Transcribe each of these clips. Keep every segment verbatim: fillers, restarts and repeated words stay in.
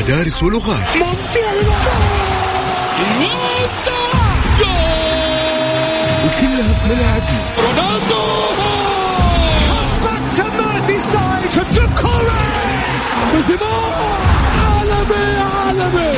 مدارس ولغات. وكلها في ملاعبنا. رونالدو عالمي عالمي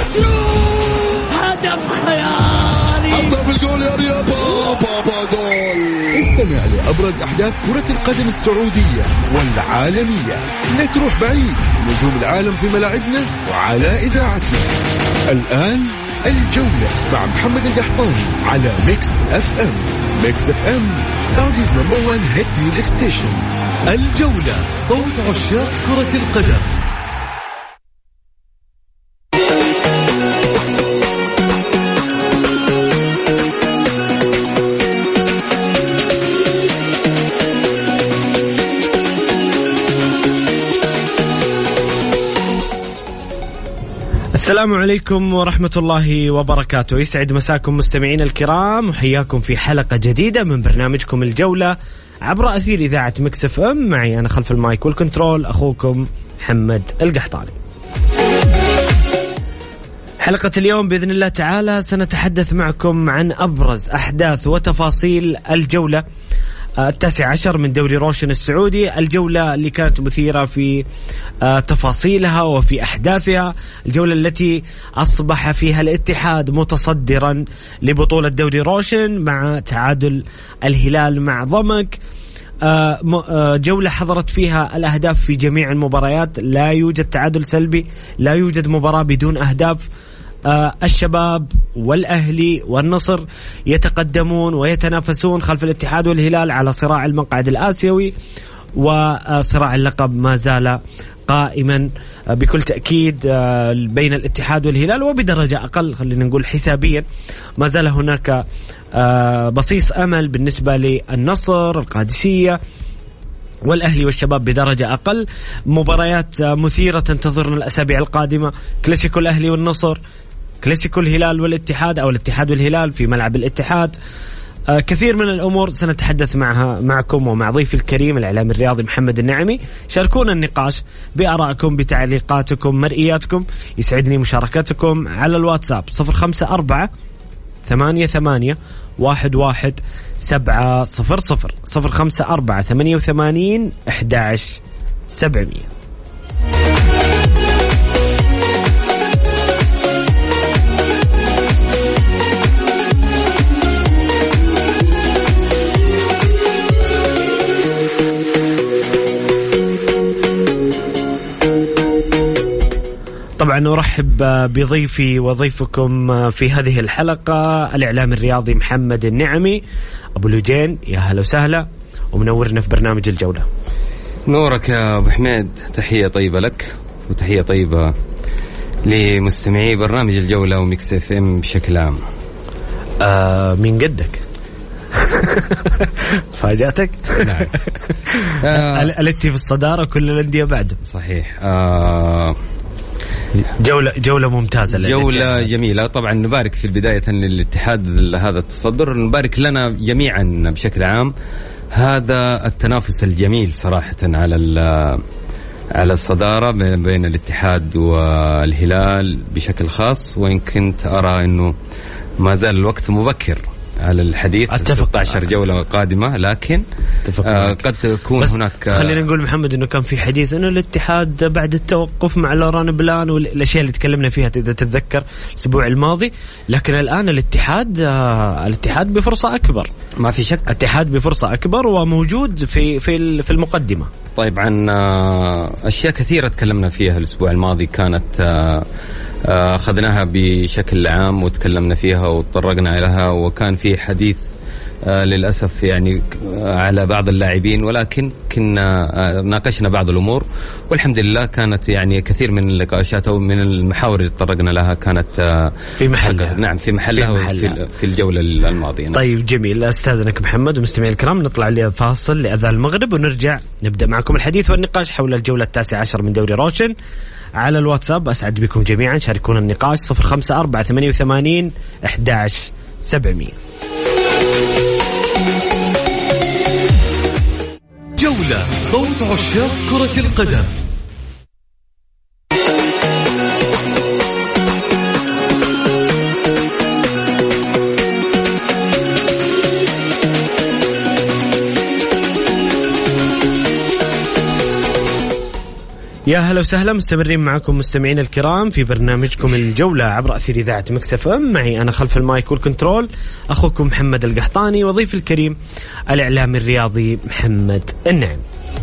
هدف خيالي. حطها في الجول يا رياض. بابا جول. استمع لأبرز أحداث كرة القدم السعودية والعالمية. لا تروح بعيد، نجوم العالم في ملاعبنا وعلى إذاعتنا. الآن الجولة مع محمد القحطاني على ميكس اف ام. ميكس اف ام سعوديز نمبر وان هيت ميوزك ستيشن. الجولة، صوت عشاق كرة القدم. السلام عليكم ورحمة الله وبركاته. يسعد مساكم مستمعين الكرام، وحياكم في حلقة جديدة من برنامجكم الجولة عبر أثير إذاعة ميكس اف ام. معي أنا خلف المايك والكنترول أخوكم محمد القحطاني. حلقة اليوم بإذن الله تعالى سنتحدث معكم عن أبرز أحداث وتفاصيل الجولة التاسع عشر من دوري روشن السعودي. الجولة اللي كانت مثيرة في تفاصيلها وفي أحداثها، الجولة التي أصبح فيها الاتحاد متصدرا لبطولة دوري روشن مع تعادل الهلال مع ضمك. جولة حضرت فيها الأهداف في جميع المباريات، لا يوجد تعادل سلبي، لا يوجد مباراة بدون أهداف. آه الشباب والأهلي والنصر يتقدمون ويتنافسون خلف الاتحاد والهلال على صراع المقعد الآسيوي، وصراع اللقب ما زال قائما آه بكل تأكيد آه بين الاتحاد والهلال، وبدرجة أقل خلينا نقول حسابيا ما زال هناك آه بصيص أمل بالنسبة للنصر، القادسية والأهلي والشباب بدرجة أقل. مباريات مثيرة تنتظرنا الأسابيع القادمة، كلاسيكو الأهلي والنصر، كلاسيكو الهلال والاتحاد أو الاتحاد والهلال في ملعب الاتحاد. آه كثير من الأمور سنتحدث معها معكم ومع ضيف الكريم الإعلامي الرياضي محمد النعمي. شاركونا النقاش بآرائكم، بتعليقاتكم، مرئياتكم. يسعدني مشاركتكم على الواتساب صفر خمسة أربعة ثمانية ثمانية واحد واحد سبعة صفر صفر صفر خمسة أربعة ثمانية وثمانين أحد عشر سبعمية. طبعا نرحب بضيفي وضيفكم في هذه الحلقة الإعلام الرياضي محمد النعمي أبو لوجين. يا هلا وسهلا ومنورنا في برنامج الجولة. نورك يا أبو حميد، تحية طيبة لك وتحية طيبة لمستمعي برنامج الجولة وميكس اف ام بشكل عام. آه من قدك فاجأتك؟ نعم. التي في الصدارة كل الأندية بعده. صحيح. آه جولة جولة ممتازة، جولة جميلة. طبعا نبارك في البداية للاتحاد هذا التصدر، نبارك لنا جميعا بشكل عام هذا التنافس الجميل صراحة على على الصدارة بين الاتحاد والهلال بشكل خاص. وإن كنت أرى أنه ما زال الوقت مبكر على الحديث، ستة عشر جولة قادمة، لكن آه قد تكون هناك. خلينا نقول محمد انه كان في حديث انه الاتحاد بعد التوقف مع لوران بلان والاشياء اللي تكلمنا فيها اذا تتذكر الاسبوع الماضي، لكن الان الاتحاد آه الاتحاد بفرصة اكبر، ما في شك. الاتحاد بفرصة اكبر وموجود في في في المقدمة. طيب، عن آه اشياء كثيرة تكلمنا فيها الاسبوع الماضي، كانت آه أخذناها بشكل عام وتكلمنا فيها وتطرقنا لها، وكان في حديث للأسف يعني على بعض اللاعبين، ولكن كنا ناقشنا بعض الأمور والحمد لله كانت يعني كثير من النقاشات أو من المحاور اللي تطرقنا لها كانت في محلها. نعم في محلها, في, محلها. في الجولة الماضية. طيب جميل، أستاذنك محمد ومستمعي الكرام نطلع لفاصل لأذان المغرب ونرجع نبدأ معكم الحديث والنقاش حول الجولة التاسعة عشر من دوري روشن. على الواتساب أسعد بكم جميعا، شاركونا النقاش صفر خمسة أربعة ثمانية وثمانين أحد عشر سبعمية. جولة، صوت عشاق كرة القدم. يا هلا وسهلا، مستمرين معكم مستمعين الكرام في برنامجكم الجولة عبر أثير إذاعة مكس اف ام. معي أنا خلف المايك والكنترول أخوكم محمد القحطاني، وضيف الكريم الإعلامي الرياضي محمد النعم.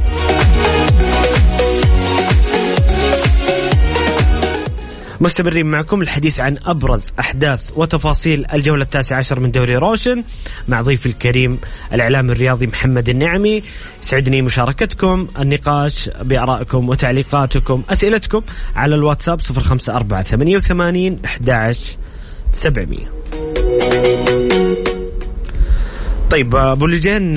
مستمرين معكم الحديث عن أبرز أحداث وتفاصيل الجولة التاسعة عشر من دوري روشن مع ضيف الكريم الإعلامي الرياضي محمد النعمي. سعدني مشاركتكم، النقاش بآرائكم وتعليقاتكم، أسئلتكم على الواتساب صفر خمسة أربعة ثمانية وثمانين أحد عشر سبعمية. طيب أبو لجان،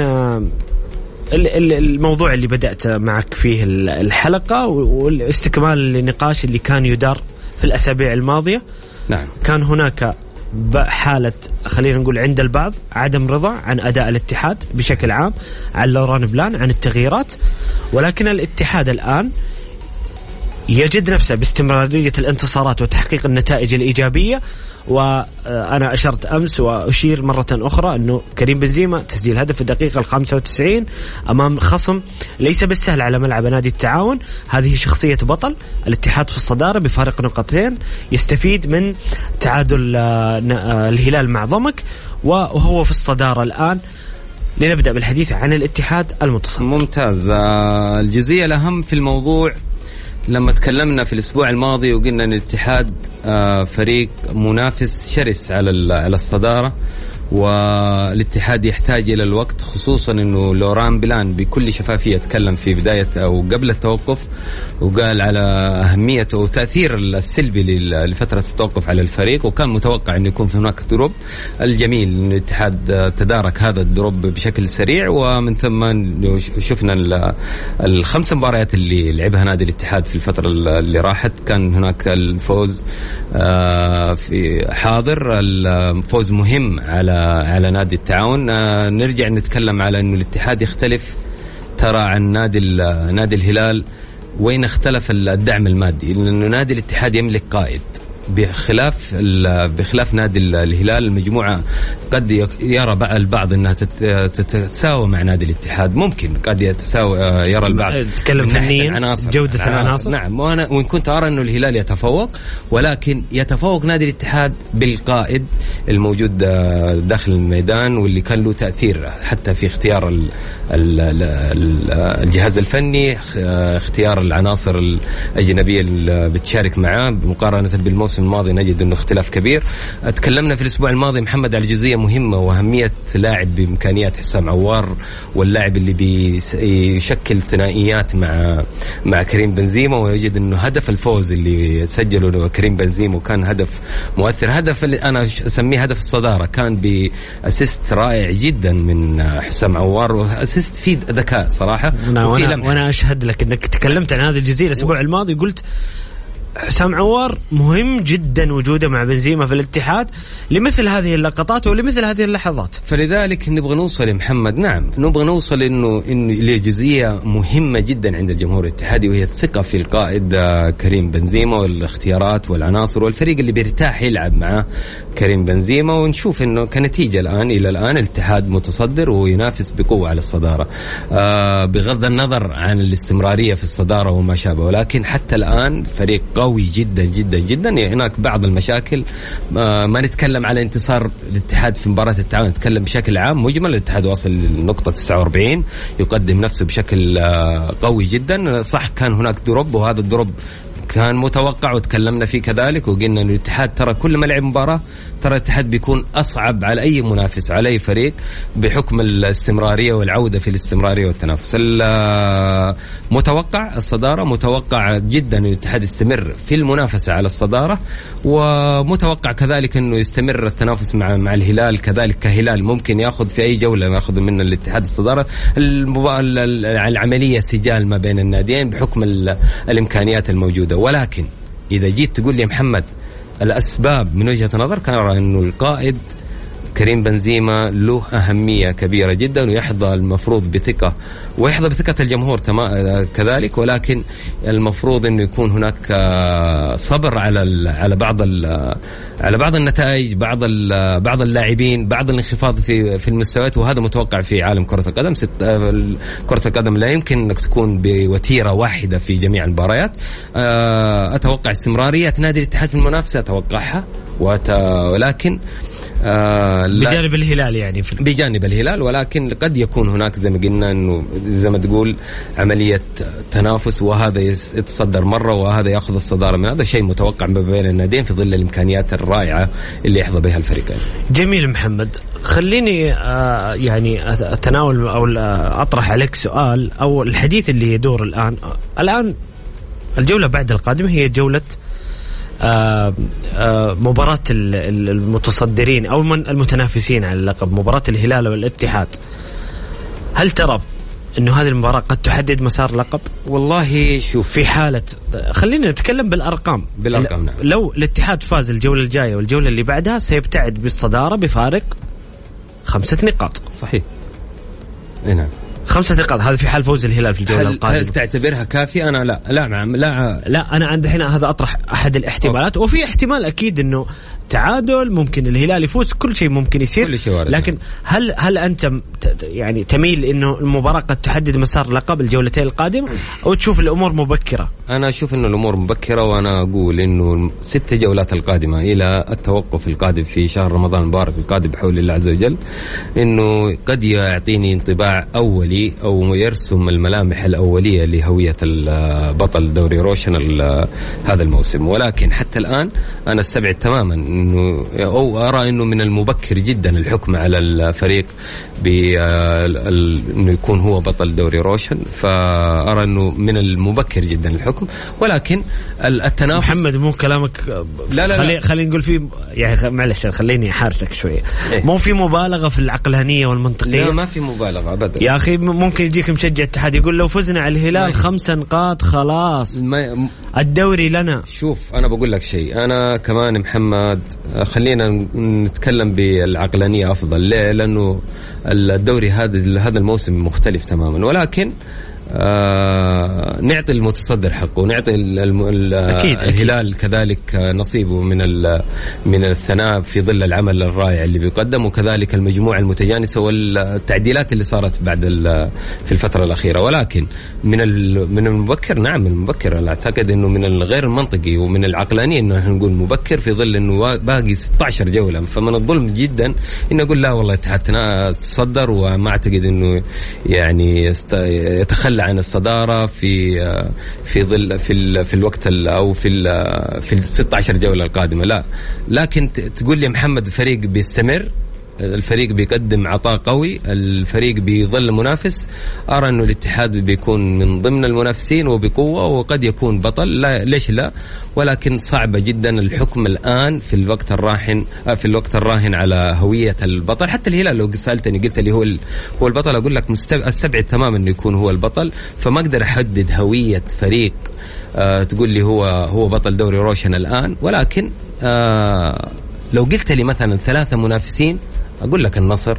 الموضوع اللي بدأت معك فيه الحلقة والاستكمال للنقاش اللي كان يدار في الأسابيع الماضية. نعم. كان هناك حالة خلينا نقول عند البعض عدم رضا عن أداء الاتحاد بشكل عام، عن لوران بلان، عن التغييرات، ولكن الاتحاد الآن يجد نفسه باستمرارية الانتصارات وتحقيق النتائج الإيجابية. وأنا أشرت أمس وأشير مرة أخرى أنه كريم بنزيما تسجيل هدف في الدقيقة الخامسة وتسعين أمام خصم ليس بالسهل على ملعب نادي التعاون. هذه شخصية بطل. الاتحاد في الصدارة بفارق نقطتين، يستفيد من تعادل الهلال مع ضمك وهو في الصدارة الآن. لنبدأ بالحديث عن الاتحاد المتصدر. ممتاز. الجزئية الأهم في الموضوع لما تكلمنا في الأسبوع الماضي وقلنا أن الاتحاد فريق منافس شرس على على الصدارة، والاتحاد يحتاج إلى الوقت، خصوصا أنه لوران بلان بكل شفافية تكلم في بداية أو قبل التوقف وقال على أهميته وتأثير السلبي لفترة التوقف على الفريق، وكان متوقع أن يكون في هناك دروب. الجميل أن الاتحاد تدارك هذا الدروب بشكل سريع، ومن ثم شفنا الخمس مباريات اللي لعبها نادي الاتحاد في الفترة اللي راحت كان هناك الفوز في حاضر، الفوز مهم على على نادي التعاون. نرجع نتكلم على أنه الاتحاد يختلف ترى عن نادي نادي الهلال. وين اختلف الدعم المادي؟ لأنه نادي الاتحاد يملك قائد، بخلاف بخلاف نادي الهلال. المجموعة قد يرى البعض أنها تتساوى مع نادي الاتحاد، ممكن قد يتساوى يرى البعض تكلم فنيا جودة العناصر. نعم، وأنا وإن كنت أرى أنه الهلال يتفوق، ولكن يتفوق نادي الاتحاد بالقائد الموجود داخل الميدان، واللي كان له تأثير حتى في اختيار الجهاز الفني، اختيار العناصر الأجنبية اللي بتشارك معاه مقارنة بالموسم الماضي. نجد أنه اختلاف كبير. تكلمنا في الأسبوع الماضي محمد على جزئية مهمة وأهمية لاعب بإمكانيات حسام عوار، واللاعب اللي بيشكل ثنائيات مع مع كريم بنزيما، ويجد أنه هدف الفوز اللي سجله كريم بنزيما وكان هدف مؤثر، هدف اللي أنا أسميه هدف الصدارة، كان بأسيست رائع جدا من حسام عوار، وأسيست في ذكاء صراحة. وأنا, وأنا أشهد لك أنك تكلمت عن هذه الجزئية الأسبوع الماضي، قلت حسام عوار مهم جدا وجوده مع بنزيما في الاتحاد لمثل هذه اللقطات ولمثل هذه اللحظات. فلذلك نبغى نوصل يا محمد، نعم نبغى نوصل انه انه لجزئيه مهمه جدا عند الجمهور الاتحادي، وهي الثقه في القائد كريم بنزيما والاختيارات والعناصر والفريق اللي بيرتاح يلعب معه كريم بنزيما. ونشوف انه كنتيجه الان الى الان الاتحاد متصدر وينافس بقوه على الصداره، آه بغض النظر عن الاستمراريه في الصداره وما شابه، ولكن حتى الان فريق قوي جدا جدا جدا. هناك بعض المشاكل، ما نتكلم على انتصار الاتحاد في مباراة التعاون، نتكلم بشكل عام مجمل. الاتحاد وصل للنقطة تسعة وأربعين، يقدم نفسه بشكل قوي جدا. صح كان هناك دروب، وهذا الدروب كان متوقع وتكلمنا فيه كذلك، وقلنا أن الاتحاد ترى كل ما لعب مباراة ترى الاتحاد بيكون أصعب على أي منافس، على أي فريق، بحكم الاستمرارية والعودة في الاستمرارية والتنافس. متوقع الصدارة، متوقع جدا أن الاتحاد يستمر في المنافسة على الصدارة، ومتوقع كذلك أنه يستمر التنافس مع مع الهلال كذلك. كهلال ممكن يأخذ في أي جولة يأخذ من الاتحاد الصدارة. العملية سجال ما بين الناديين بحكم الإمكانيات الموجودة. ولكن إذا جيت تقول لي محمد الأسباب من وجهة نظر، كان أرى أنه القائد كريم بنزيما له أهمية كبيرة جدا ويحظى المفروض بثقة ويحظى بثقة الجمهور كذلك، ولكن المفروض أنه يكون هناك صبر على على بعض على بعض النتائج، بعض بعض اللاعبين، بعض الانخفاض في في المستويات، وهذا متوقع في عالم كرة القدم. كرة القدم لا يمكن أنك تكون بوتيرة واحدة في جميع المباريات. أتوقع استمرارية نادي الاتحاد في المنافسة، أتوقعها، ولكن آه بجانب الهلال يعني في بجانب الهلال، ولكن قد يكون هناك زي ما قلنا انه زي ما تقول عملية تنافس، وهذا يتصدر مرة وهذا يأخذ الصدارة من هذا شيء متوقع ما بين الناديين في ظل الإمكانيات الرائعة اللي يحظى بها الفريقين. جميل محمد، خليني آه يعني أتناول أو أطرح عليك سؤال أو الحديث اللي يدور الآن. الآن الجولة بعد القادمة هي جولة آه آه مباراة المتصدرين أو المتنافسين على اللقب، مباراة الهلال والاتحاد. هل ترى إنه هذه المباراة قد تحدد مسار لقب؟ والله شوف، في حالة خلينا نتكلم بالأرقام بالأرقام نعم. لو الاتحاد فاز الجولة الجاية والجولة اللي بعدها سيبتعد بالصدارة بفارق خمسة نقاط. صحيح نعم، خمسة نقاط، هذا في حال فوز الهلال في الجولة هل القادمة. هل تعتبرها كافية؟ أنا لا لا لا لا, لا أنا عند هنا هذا أطرح أحد الاحتمالات، أوكي. وفي احتمال أكيد إنه تعادل، ممكن الهلال يفوز، كل شيء ممكن يصير، كل شيء وارد. لكن هل هل أنت يعني تميل إنه المباراة قد تحدد مسار لقب الجولتين القادمة أو تشوف الأمور مبكرة؟ أنا أشوف إنه الأمور مبكرة، وأنا أقول إنه ست جولات القادمة إلى التوقف القادم في شهر رمضان المبارك القادم بحول الله عز وجل، إنه قد يعطيني انطباع أولي أو يرسم الملامح الأولية لهوية البطل دوري روشن هذا الموسم. ولكن حتى الآن أنا استبعد تماما إنه أو أرى إنه من المبكر جدا الحكم على الفريق بأنه يكون هو بطل دوري روشن، فأرى إنه من المبكر جدا الحكم. ولكن التنافس محمد مو كلامك لا لا خلي خلينا نقول فيه يعني معلش خليني أحارسك شوية إيه؟ مو في مبالغة في العقلانية والمنطقية؟ لا ما في مبالغة أبدا يا أخي. ممكن يجيك مشجع اتحاد يقول لو فزنا على الهلال خمس نقاط خلاص ما الدوري لنا. شوف أنا بقول لك شيء، أنا كمان محمد خلينا نتكلم بالعقلانية أفضل. ليه؟ لأنه الدوري هذا هذا الموسم مختلف تماما، ولكن آه نعطي المتصدر حقه، نعطي أكيد الهلال أكيد. كذلك نصيبه من من الثناء في ظل العمل الرائع اللي بيقدم، وكذلك المجموعة المتجانسة والتعديلات اللي صارت بعد في الفترة الأخيرة. ولكن من من المبكر نعم من المبكر، أعتقد إنه من الغير المنطقي ومن العقلانية إنه نقول مبكر في ظل إنه باقي ستة عشر جولة. فمن الظلم جدا إن أقول لا والله الاتحاد تصدر، وما أعتقد إنه يعني يتخلى عن الصدارة في في ظل في في الوقت او في في ال ستة عشر جولة القادمة. لا، لكن تقول لي محمد فريق بيستمر، الفريق بيقدم عطاء قوي، الفريق بيظل منافس، أرى أنه الاتحاد بيكون من ضمن المنافسين وبقوة وقد يكون بطل. لا ليش لا، ولكن صعبة جدا الحكم الآن في الوقت الراهن في الوقت الراهن على هوية البطل. حتى الهلال لو سألتني قلت لي هو هو البطل، أقول لك استبعد تماما أنه يكون هو البطل. فما أقدر أحدد هوية فريق آه تقول لي هو هو بطل دوري روشن الآن. ولكن آه لو قلت لي مثلا ثلاثة منافسين أقول لك النصر،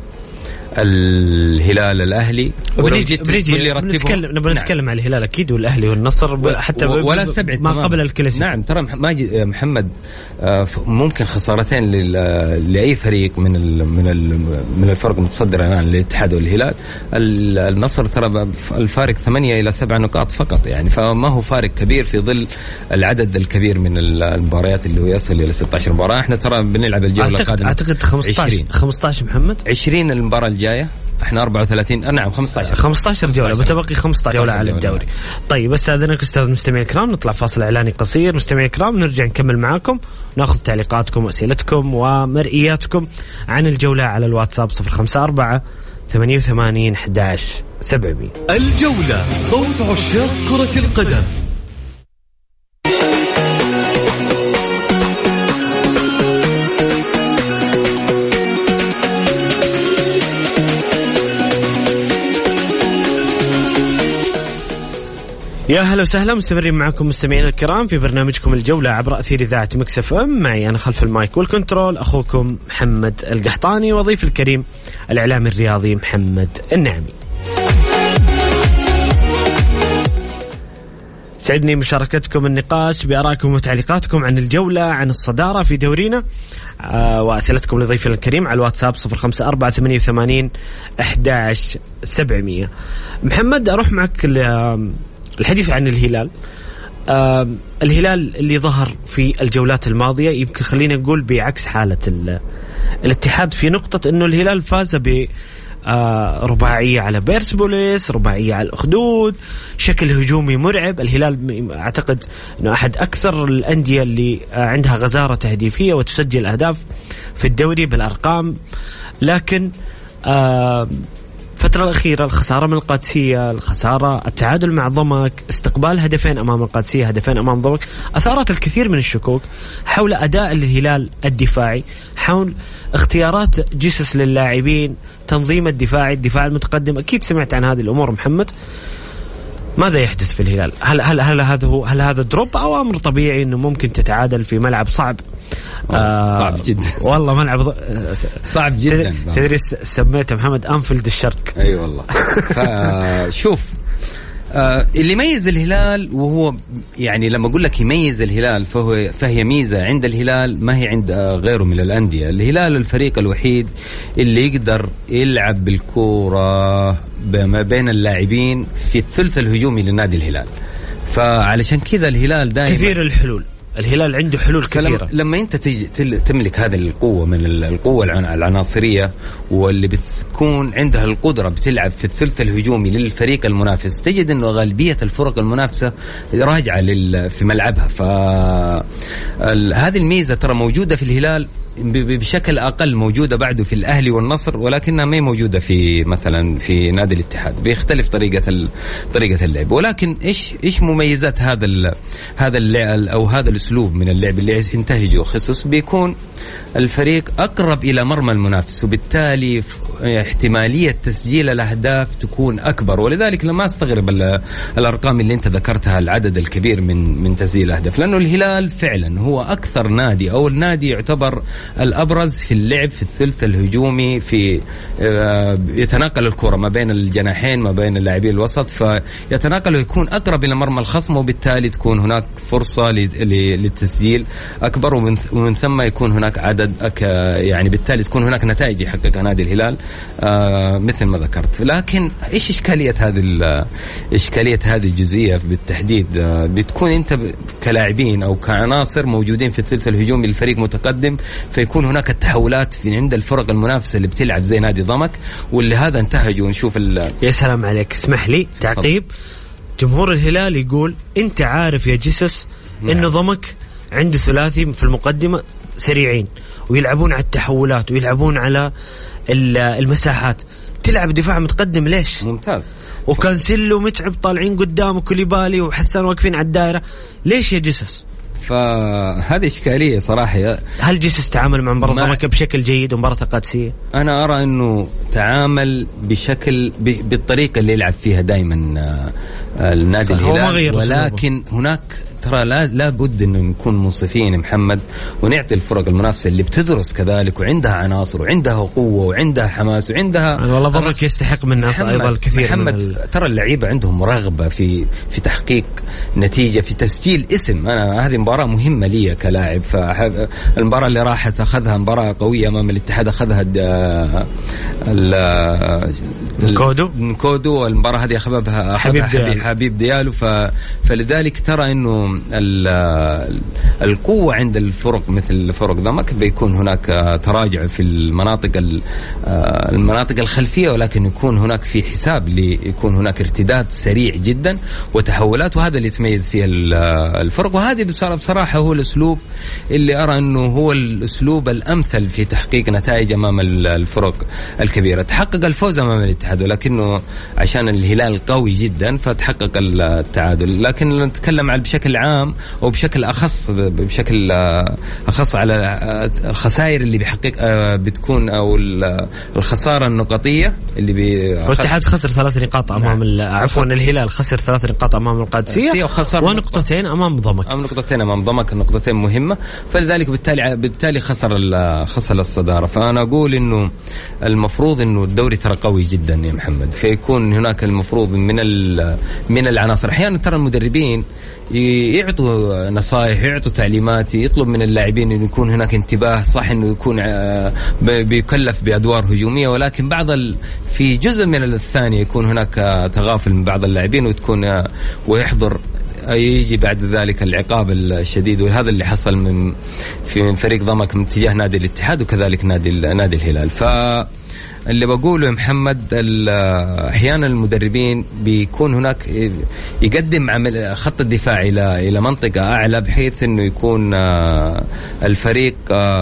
الهلال، الأهلي. بنيجي بنيجي بنتكلم نبغى نتكلم على الهلال أكيد والأهلي والنصر حتى ولا استبعد ما قبل الكلاسيكو. نعم ترى ما محمد ممكن خسارتين لأي فريق من ال من ال من الفرق المتصدر الآن الاتحاد والهلال. النصر ترى الفارق ثمانية إلى سبع نقاط فقط يعني، فما هو فارق كبير في ظل العدد الكبير من المباريات اللي هو يصل إلى ستة عشر مباراة. احنا ترى بنلعب الجولة القادمة أعتقد خمسة عشر خمسة عشر محمد عشرين المباراة الجاية، احنا أربعة وثلاثين نعم خمسة عشر خمسة عشر جولة، متبقي خمسة عشر جولة على الدوري. طيب استاذنك استاذ مستمعي الكرام، نطلع فاصل اعلاني قصير. مستمعي الكرام نرجع نكمل معاكم، ناخذ تعليقاتكم واسئلتكم ومرئياتكم عن الجولة على الواتساب صفر خمسة أربعة ثمانية وثمانين أحد عشر سبعمية. الجولة صوت عشاق كرة القدم. يا هلا وسهلا، مستمرين معكم مستمعين الكرام في برنامجكم الجولة عبر أثير إذاعة مكس اف ام. معي أنا خلف المايك والكنترول أخوكم محمد القحطاني، وضيف الكريم الإعلامي الرياضي محمد النعمي. سعدني مشاركتكم النقاش بآرائكم وتعليقاتكم عن الجولة، عن الصدارة في دورينا، آه وأسئلتكم لضيفنا الكريم على الواتساب صفر خمسة أربعة ثمانية وثمانين أحد عشر سبعمية. محمد، أروح معك الحديث عن الهلال. آه الهلال اللي ظهر في الجولات الماضية يمكن خلينا نقول بعكس حالة الاتحاد، في نقطة أنه الهلال فاز ب آه رباعية على بيرسبوليس، رباعية على الأخدود، شكل هجومي مرعب. الهلال أعتقد أنه أحد أكثر الأندية اللي آه عندها غزارة تهديفية وتسجل أهداف في الدوري بالأرقام، لكن آه الفترة الأخيرة الخسارة من القادسية، الخسارة، التعادل مع ضمك، استقبال هدفين أمام القادسية، هدفين أمام ضمك، أثارت الكثير من الشكوك حول أداء الهلال الدفاعي، حول اختيارات جيسوس للاعبين، تنظيم الدفاعي، الدفاع المتقدم. أكيد سمعت عن هذه الأمور محمد. ماذا يحدث في الهلال؟ هل هل هل هذا هو هل هذا دروب أو أمر طبيعي إنه ممكن تتعادل في ملعب صعب؟ آه صعب جدا والله ملعب صعب جدا. تدري سميته محمد أنفيلد الشرق. أي أيوة والله. شوف، آه اللي يميز الهلال، وهو يعني لما أقول لك يميز الهلال فهو فهي ميزة عند الهلال ما هي عند غيره من الأندية. الهلال الفريق الوحيد اللي يقدر يلعب بالكورة ما بين اللاعبين في الثلث الهجومي لنادي الهلال، فعلشان كذا الهلال دائما كثير الحلول. الهلال عنده حلول كثيرة. لما أنت تملك هذه القوة من القوة العناصرية، واللي بتكون عندها القدرة بتلعب في الثلث الهجومي للفريق المنافس، تجد أنه غالبية الفرق المنافسة راجعة في ملعبها. فهذه الميزة ترى موجودة في الهلال بشكل أقل، موجودة بعده في الأهلي والنصر، ولكنها ما موجودة في مثلا في نادي الاتحاد. بيختلف طريقة طريقة اللعب. ولكن إيش إيش مميزات هذا ال هذا اللعب أو هذا الأسلوب من اللعب اللي ينتهجه خصوص؟ بيكون الفريق أقرب إلى مرمى المنافس، وبالتالي احتمالية تسجيل الأهداف تكون أكبر. ولذلك لما استغرب الأرقام اللي أنت ذكرتها، العدد الكبير من من تسجيل الأهداف، لأنه الهلال فعلا هو أكثر نادي أو النادي يعتبر الأبرز في اللعب في الثلث الهجومي، في يتناقل الكرة ما بين الجناحين ما بين اللاعبين الوسط، فيتناقل ويكون أقرب إلى مرمى الخصم، وبالتالي تكون هناك فرصة للتسجيل أكبر، ومن ثم يكون هناك عدد أك يعني بالتالي تكون هناك نتائج يحققها نادي الهلال آه مثل ما ذكرت. لكن إيش إشكالية هذه إشكالية هذه الجزئية بالتحديد؟ آه بتكون أنت كلاعبين أو كعناصر موجودين في الثلث الهجومي للفريق متقدم، فيكون هناك التحولات في عند الفرق المنافسة اللي بتلعب زي نادي ضمك، واللي هذا انتهج. ونشوف يا سلام عليك، اسمح لي تعقيب. جمهور الهلال يقول أنت عارف يا جيسوس إنه ضمك عنده ثلاثي في المقدمة سريعين ويلعبون على التحولات ويلعبون على المساحات، تلعب دفاع متقدم ليش؟ ممتاز. وكانسيلو متعب طالعين قدام، وكوليبالي وحسان واقفين على الدائرة، ليش يا جيسوس؟ فهذه إشكالية صراحة. هل جيسوس تعامل مع مباراة ضمك بشكل جيد ومباراة القادسية؟ أنا أرى أنه تعامل بشكل بالطريقة اللي يلعب فيها دائما النادي الهلال، ولكن هناك ترى لا لا بد إنه نكون منصفين محمد، ونعطي الفرق المنافسة اللي بتدرس كذلك وعندها عناصر وعندها قوة وعندها حماس وعندها يعني والله ضمك يستحق منها أيضا الكثير. محمد من ال... ترى اللعيبة عندهم رغبة في في تحقيق نتيجة، في تسجيل اسم. أنا هذه مباراة مهمة لي كلاعب، فالمباراة اللي راحت أخذها مباراة قوية أمام الاتحاد، أخذها نكودو نكودو المباراة هذه أخذها حبيب ديالو, حبيب ديالو. ف... فلذلك ترى إنه القوة عند الفرق مثل فرق ضمك بيكون هناك تراجع في المناطق المناطق الخلفية، ولكن يكون هناك في حساب ليكون هناك ارتداد سريع جدا وتحولات، وهذا اللي يتميز فيه الفرق. وهذه بصراحة هو الأسلوب اللي أرى أنه هو الأسلوب الأمثل في تحقيق نتائج أمام الفرق الكبيرة. تحقق الفوز أمام الاتحاد الاتحاد، ولكنه عشان الهلال قوي جدا فتحقق التعادل. لكن نتكلم على بشكل عام أو بشكل أخص بشكل أخص على الخسائر اللي بيحقق بتكون أو الخسارة النقطية اللي بي الاتحاد خسر ثلاث نقاط أمام نعم. عفوا الهلال خسر ثلاث نقاط أمام القادسية ونقطتين أمام ضمك أمام نقطتين أمام ضمك نقطتين مهمة، فلذلك بالتالي بالتالي خسر خسر الصدارة. فأنا أقول إنه المفروض إنه الدوري ترى قوي جدا يا محمد، فيكون هناك المفروض من من العناصر. أحيانا ترى المدربين يعطوا نصائح يعطوا تعليمات يطلب من اللاعبين إنه يكون هناك انتباه، صح إنه يكون بيكلف بأدوار هجومية، ولكن بعض ال... في جزء من الثانية يكون هناك تغافل من بعض اللاعبين وتكون ويحضر يجي بعد ذلك العقاب الشديد. وهذا اللي حصل من في فريق ضمك من اتجاه نادي الاتحاد وكذلك نادي نادي الهلال. ف اللي بقوله يا محمد أحيانا المدربين بيكون هناك يقدم عمل خط الدفاع إلى إلى منطقة أعلى بحيث إنه يكون الفريق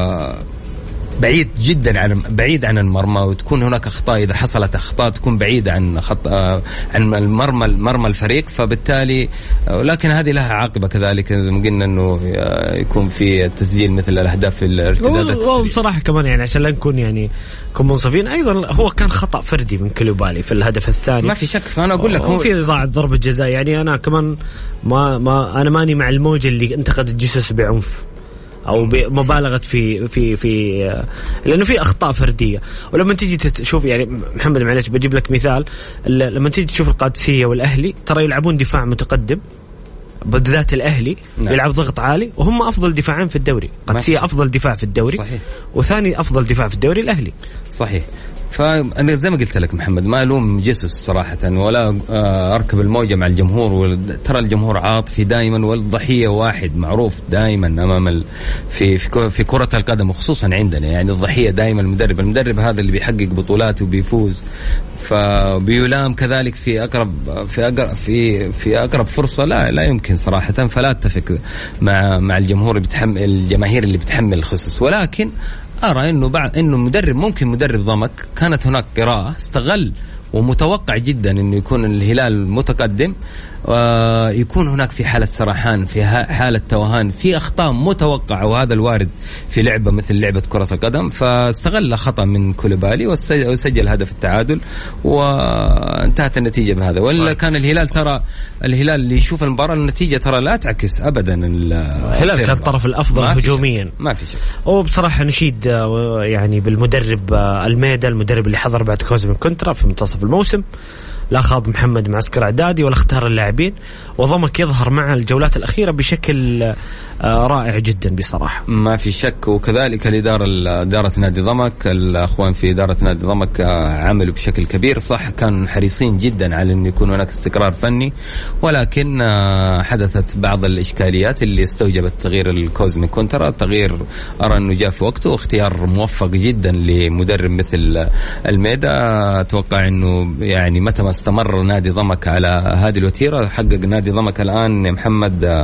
بعيد جدا عن بعيد عن المرمى، وتكون هناك أخطاء إذا حصلت أخطاء تكون بعيدة عن خط عن المرمى مرمى الفريق، فبالتالي ولكن هذه لها عاقبة كذلك زي ما قلنا إنه يكون في تسجيل مثل الأهداف في الارتدادات. وبصراحة كمان يعني عشان لا نكون يعني كم منصفين أيضا هو كان خطأ فردي من كلوبالي في الهدف الثاني ما في شك. فأنا أقول لك هو في ضاعت ضربة جزاء. يعني أنا كمان ما ما أنا ماني مع الموجة اللي انتقدت جيسوس بعنف أو بمبالغة في في في لأنه في أخطاء فردية. ولما تيجي تشوف يعني محمد معلش بجيب لك مثال، لما تيجي تشوف القادسية والأهلي ترى يلعبون دفاع متقدم بالذات الأهلي نعم. يلعب ضغط عالي وهم أفضل دفاعين في الدوري. قادسية أفضل دفاع في الدوري صحيح. وثاني أفضل دفاع في الدوري الأهلي صحيح. فأنا زي ما قلت لك محمد ما ألوم جيسوس صراحة ولا أركب الموجة مع الجمهور، ترى الجمهور عاطفي دائما والضحية واحد معروف دائما أمام ال... في في في كرة القدم وخصوصا عندنا يعني الضحية دائما المدرب المدرب هذا اللي بيحقق بطولات وبيفوز، فبيلام كذلك في أقرب في أقرب في في أقرب فرصة لا لا يمكن صراحة. فلا أتفق مع مع الجمهور بتحمل الجماهير اللي بتحمل الخصوص، ولكن أرى إنه بعد إنه مدرب ممكن مدرب ضمك كانت هناك قراءة استغل ومتوقع جدا إنه يكون الهلال متقدم ويكون هناك في حالة سرحان في حالة توهان في أخطاء متوقعة، وهذا الوارد في لعبة مثل لعبة كرة القدم، فاستغل خطأ من كولوبالي وسجل هدف التعادل وانتهت النتيجة بهذا. ولا كان الهلال ترى الهلال اللي يشوف المباراة النتيجة ترى لا تعكس أبدا الهلال كان الطرف الأفضل هجوميا ما في شيء. وبصراحة نشيد يعني بالمدرب الميدا المدرب اللي حضر بعد كوزمين كونترا في منتصف الموسم، لا خاض محمد معسكر اعدادي ولا اختار اللاعبين، وضمك يظهر مع الجولات الأخيرة بشكل رائع جدا بصراحة ما في شك. وكذلك الإدارة إدارة نادي ضمك الأخوان في إدارة نادي ضمك عملوا بشكل كبير صح، كانوا حريصين جدا على أن يكون هناك استقرار فني، ولكن حدثت بعض الإشكاليات اللي استوجبت تغيير الكوزمي كونترا. التغيير أرى أنه جاء في وقته واختيار موفق جدا لمدرب مثل الميدا. أتوقع أنه يعني متى ما استمر نادي ضمك على هذه الوتيرة حقق نادي ضمك الآن محمد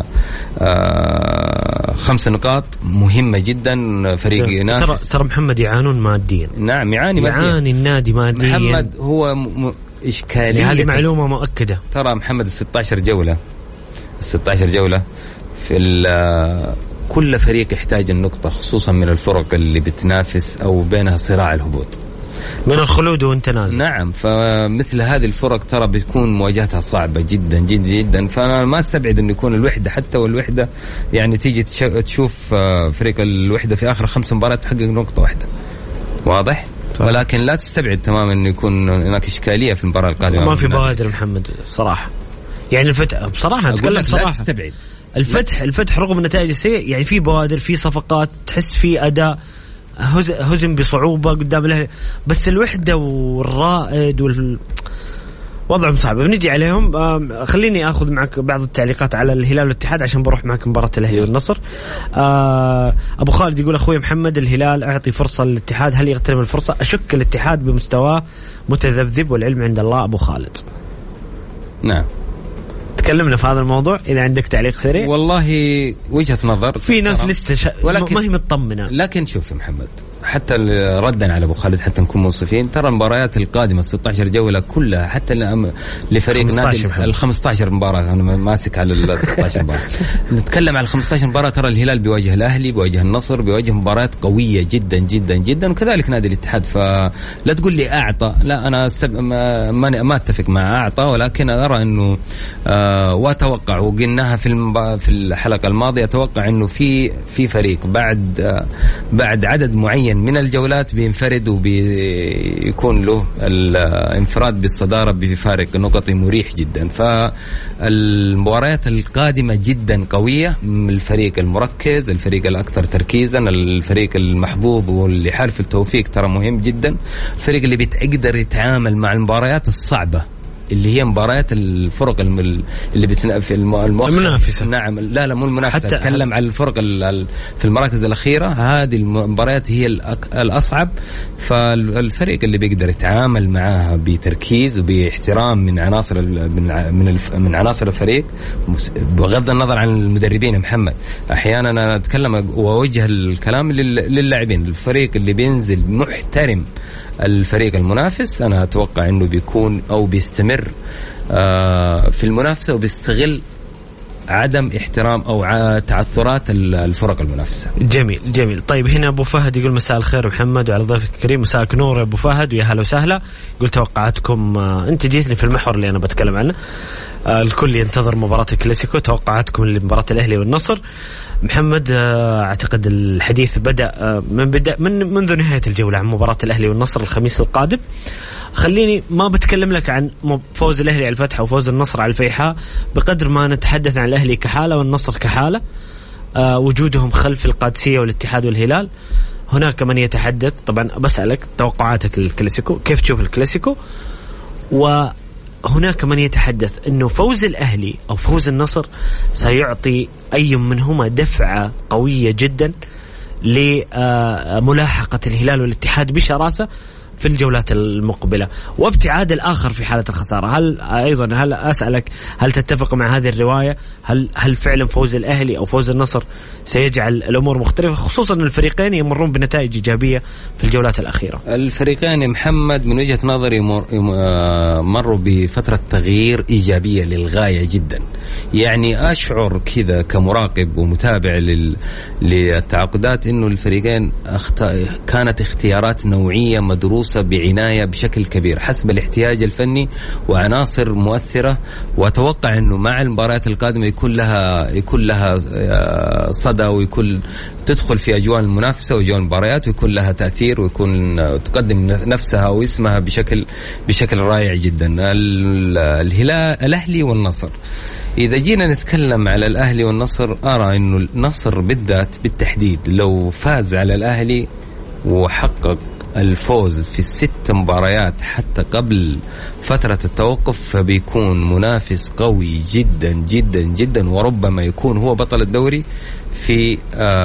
خمس نقاط مهمة جدا. فريق ينافس ترى ترى محمد يعانون ماديا. نعم يعاني ماديا يعاني النادي ماديا. محمد هو م... إشكالية هذه معلومة مؤكدة. ترى محمد الستة عشر جولة الستة عشر جولة في ال... كل فريق يحتاج النقطة خصوصا من الفرق اللي بتنافس أو بينها صراع الهبوط من الخلود وانت نازل. نعم فمثل هذه الفرق ترى بتكون مواجهتها صعبة جدا جدا جدا. فأنا ما استبعد أن يكون الوحدة حتى والوحدة يعني تيجي تشوف فريق الوحدة في آخر خمس مباريات تحقق نقطة واحدة واضح طبعا. ولكن لا تستبعد تماما أن يكون هناك إشكالية في المباراة القادمة. ما في بوادر محمد صراحة يعني الفتح بصراحة نتكلم بصراحة لا تستبعد الفتح الفتح رغم النتائج السيئة يعني في بوادر في صفقات تحس في أداء هزم بصعوبة قدام الأهلي، بس الوحدة والرائد وال وضعهم صعب بنجي عليهم. خليني أخذ معك بعض التعليقات على الهلال والاتحاد عشان بروح معك مباراة الأهلي والنصر. أبو خالد يقول أخوي محمد الهلال أعطي فرصة للاتحاد، هل يغتنم الفرصة؟ أشك الاتحاد بمستواه متذبذب والعلم عند الله. أبو خالد نعم تكلمنا في هذا الموضوع إذا عندك تعليق سريع. والله وجهة نظر في ناس لسه ش... ولكن ما هي مطمنة. لكن شوف محمد حتى ردا على ابو خالد حتى نكون منصفين، ترى المباريات القادمه ستة عشر جوله كلها حتى لفريق نادي ال خمسة عشر مباراه، انا ماسك على ال ستة عشر مباراه نتكلم على ال خمسة عشر مباراه، ترى الهلال بيواجه الاهلي، بيواجه النصر، بيواجه مباريات قويه جدا جدا جدا، وكذلك نادي الاتحاد. فلا تقول لي اعطى، لا انا استب... ما ما اتفق مع اعطى، ولكن ارى انه آه واتوقع وقلناها في المب... في الحلقه الماضيه، اتوقع انه في في فريق بعد آه بعد عدد معين من الجولات بينفرد وبيكون له الانفراد بالصدارة بفارق نقطي مريح جدا. فالمباريات القادمة جدا قوية، الفريق المركز، الفريق الأكثر تركيزا، الفريق المحظوظ واللي حالف التوفيق ترى مهم جدا، الفريق اللي بيقدر يتعامل مع المباريات الصعبة اللي هي مباريات الفرق اللي بتنافس المنافسة. نعم لا لا مو المنافسة، أتكلم على الفرق في المراكز الأخيرة، هذه المباريات هي الأصعب. فالفريق اللي بيقدر يتعامل معها بتركيز وباحترام من عناصر من من عناصر الفريق، بغض النظر عن المدربين يا محمد، أحيانا أنا أتكلم وأوجه الكلام للاعبين، الفريق اللي بينزل محترم الفريق المنافس أنا أتوقع أنه بيكون أو بيستمر في المنافسة وبيستغل عدم احترام أو تعثرات الفرق المنافسة. جميل جميل. طيب هنا أبو فهد يقول مساء الخير محمد وعلى ضيفك الكريم. مساءك نور يا أبو فهد ويا هلا وسهلا. يقول توقعاتكم، أنت جيتني في المحور اللي أنا بتكلم عنه، الكل ينتظر مباراة الكلاسيكو، توقعاتكم لمباراة الأهلي والنصر. محمد أعتقد الحديث بدأ من بدأ من منذ نهاية الجولة عن مباراة الأهلي والنصر الخميس القادم. خليني ما بتكلم لك عن فوز الأهلي على الفتح وفوز النصر على الفيحاء بقدر ما نتحدث عن الأهلي كحالة والنصر كحالة، أه وجودهم خلف القادسية والاتحاد والهلال. هناك من يتحدث، طبعا بسألك توقعاتك للكلاسيكو، كيف تشوف الكلاسيكو؟ وهناك من يتحدث أنه فوز الأهلي أو فوز النصر سيعطي أي منهما دفعة قوية جدا لملاحقة الهلال والاتحاد بشراسة في الجولات المقبلة، وابتعاد الآخر في حالة الخسارة. هل أيضا هل أسألك هل تتفق مع هذه الرواية؟ هل هل فعلا فوز الأهلي أو فوز النصر سيجعل الأمور مختلفة، خصوصا أن الفريقين يمرون بنتائج إيجابية في الجولات الأخيرة؟ الفريقين محمد من وجهة نظري مروا بفترة تغيير إيجابية للغاية جدا. يعني أشعر كذا كمراقب ومتابع لل... للتعاقدات إنه الفريقين أخت... كانت اختيارات نوعية مدروسة بعناية بشكل كبير حسب الاحتياج الفني وعناصر مؤثرة، وأتوقع إنه مع المباريات القادمة يكون لها يكون لها صدى ويكون تدخل في أجواء المنافسة وأجواء المباريات ويكون لها تأثير ويكون تقدم نفسها واسمها بشكل بشكل رائع جدا. الهلال الأهلي والنصر، إذا جينا نتكلم على الأهلي والنصر، أرى إنه النصر بالذات بالتحديد لو فاز على الأهلي وحقق الفوز في الست مباريات حتى قبل فترة التوقف، فبيكون منافس قوي جدا جدا جدا، وربما يكون هو بطل الدوري في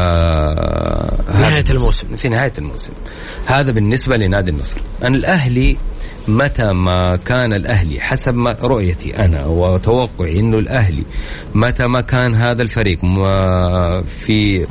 آه نهاية الموسم في نهاية الموسم. هذا بالنسبة لنادي النصر. أن الأهلي متى ما كان الأهلي حسب ما رؤيتي أنا وتوقعي إنه الأهلي متى ما كان هذا الفريق في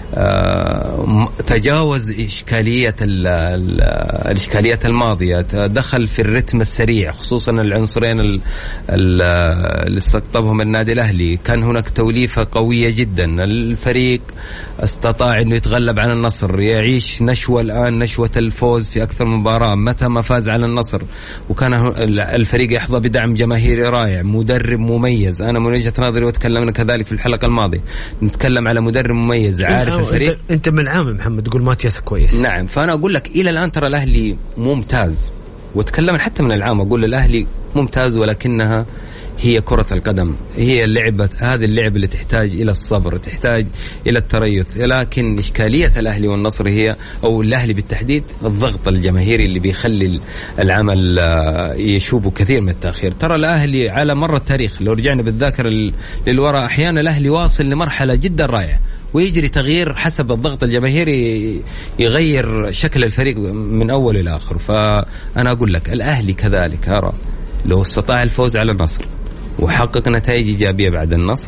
آه تجاوز إشكالية الإشكالية الماضية، دخل في الرتم السريع، خصوصا العنصرين اللي استقطبهم النادي الأهلي، كان هناك توليفة قوية جدا، الفريق استطاع إنه يتغلب على النصر، يعيش نشوة الآن نشوة الفوز في أكثر من مباراة متى ما فاز على النصر، وكان الفريق يحظى بدعم جماهيري رائع، مدرب مميز. أنا من وجهة نظري وتكلمنا كذلك في الحلقة الماضية، نتكلم على مدرب مميز عارف الفريق. انت, انت من العام محمد تقول ماتياس كويس. نعم، فانا اقول لك الى الان ترى الاهلي ممتاز، وتكلم حتى من العام اقول الاهلي ممتاز، ولكنها هي كرة القدم، هي اللعبة، هذه اللعبة اللي تحتاج إلى الصبر، تحتاج إلى التريث. لكن إشكالية الأهلي والنصر هي، أو الأهلي بالتحديد، الضغط الجماهيري اللي بيخلي العمل يشوبه كثير من التأخير. ترى الأهلي على مر التاريخ لو رجعنا بالذاكرة للوراء، أحيانا الأهلي واصل لمرحلة جدا رائعة ويجري تغيير حسب الضغط الجماهيري يغير شكل الفريق من أول إلى آخر. فأنا أقول لك الأهلي كذلك أرى لو استطاع الفوز على النصر وحقق نتائج إيجابية بعد النصر،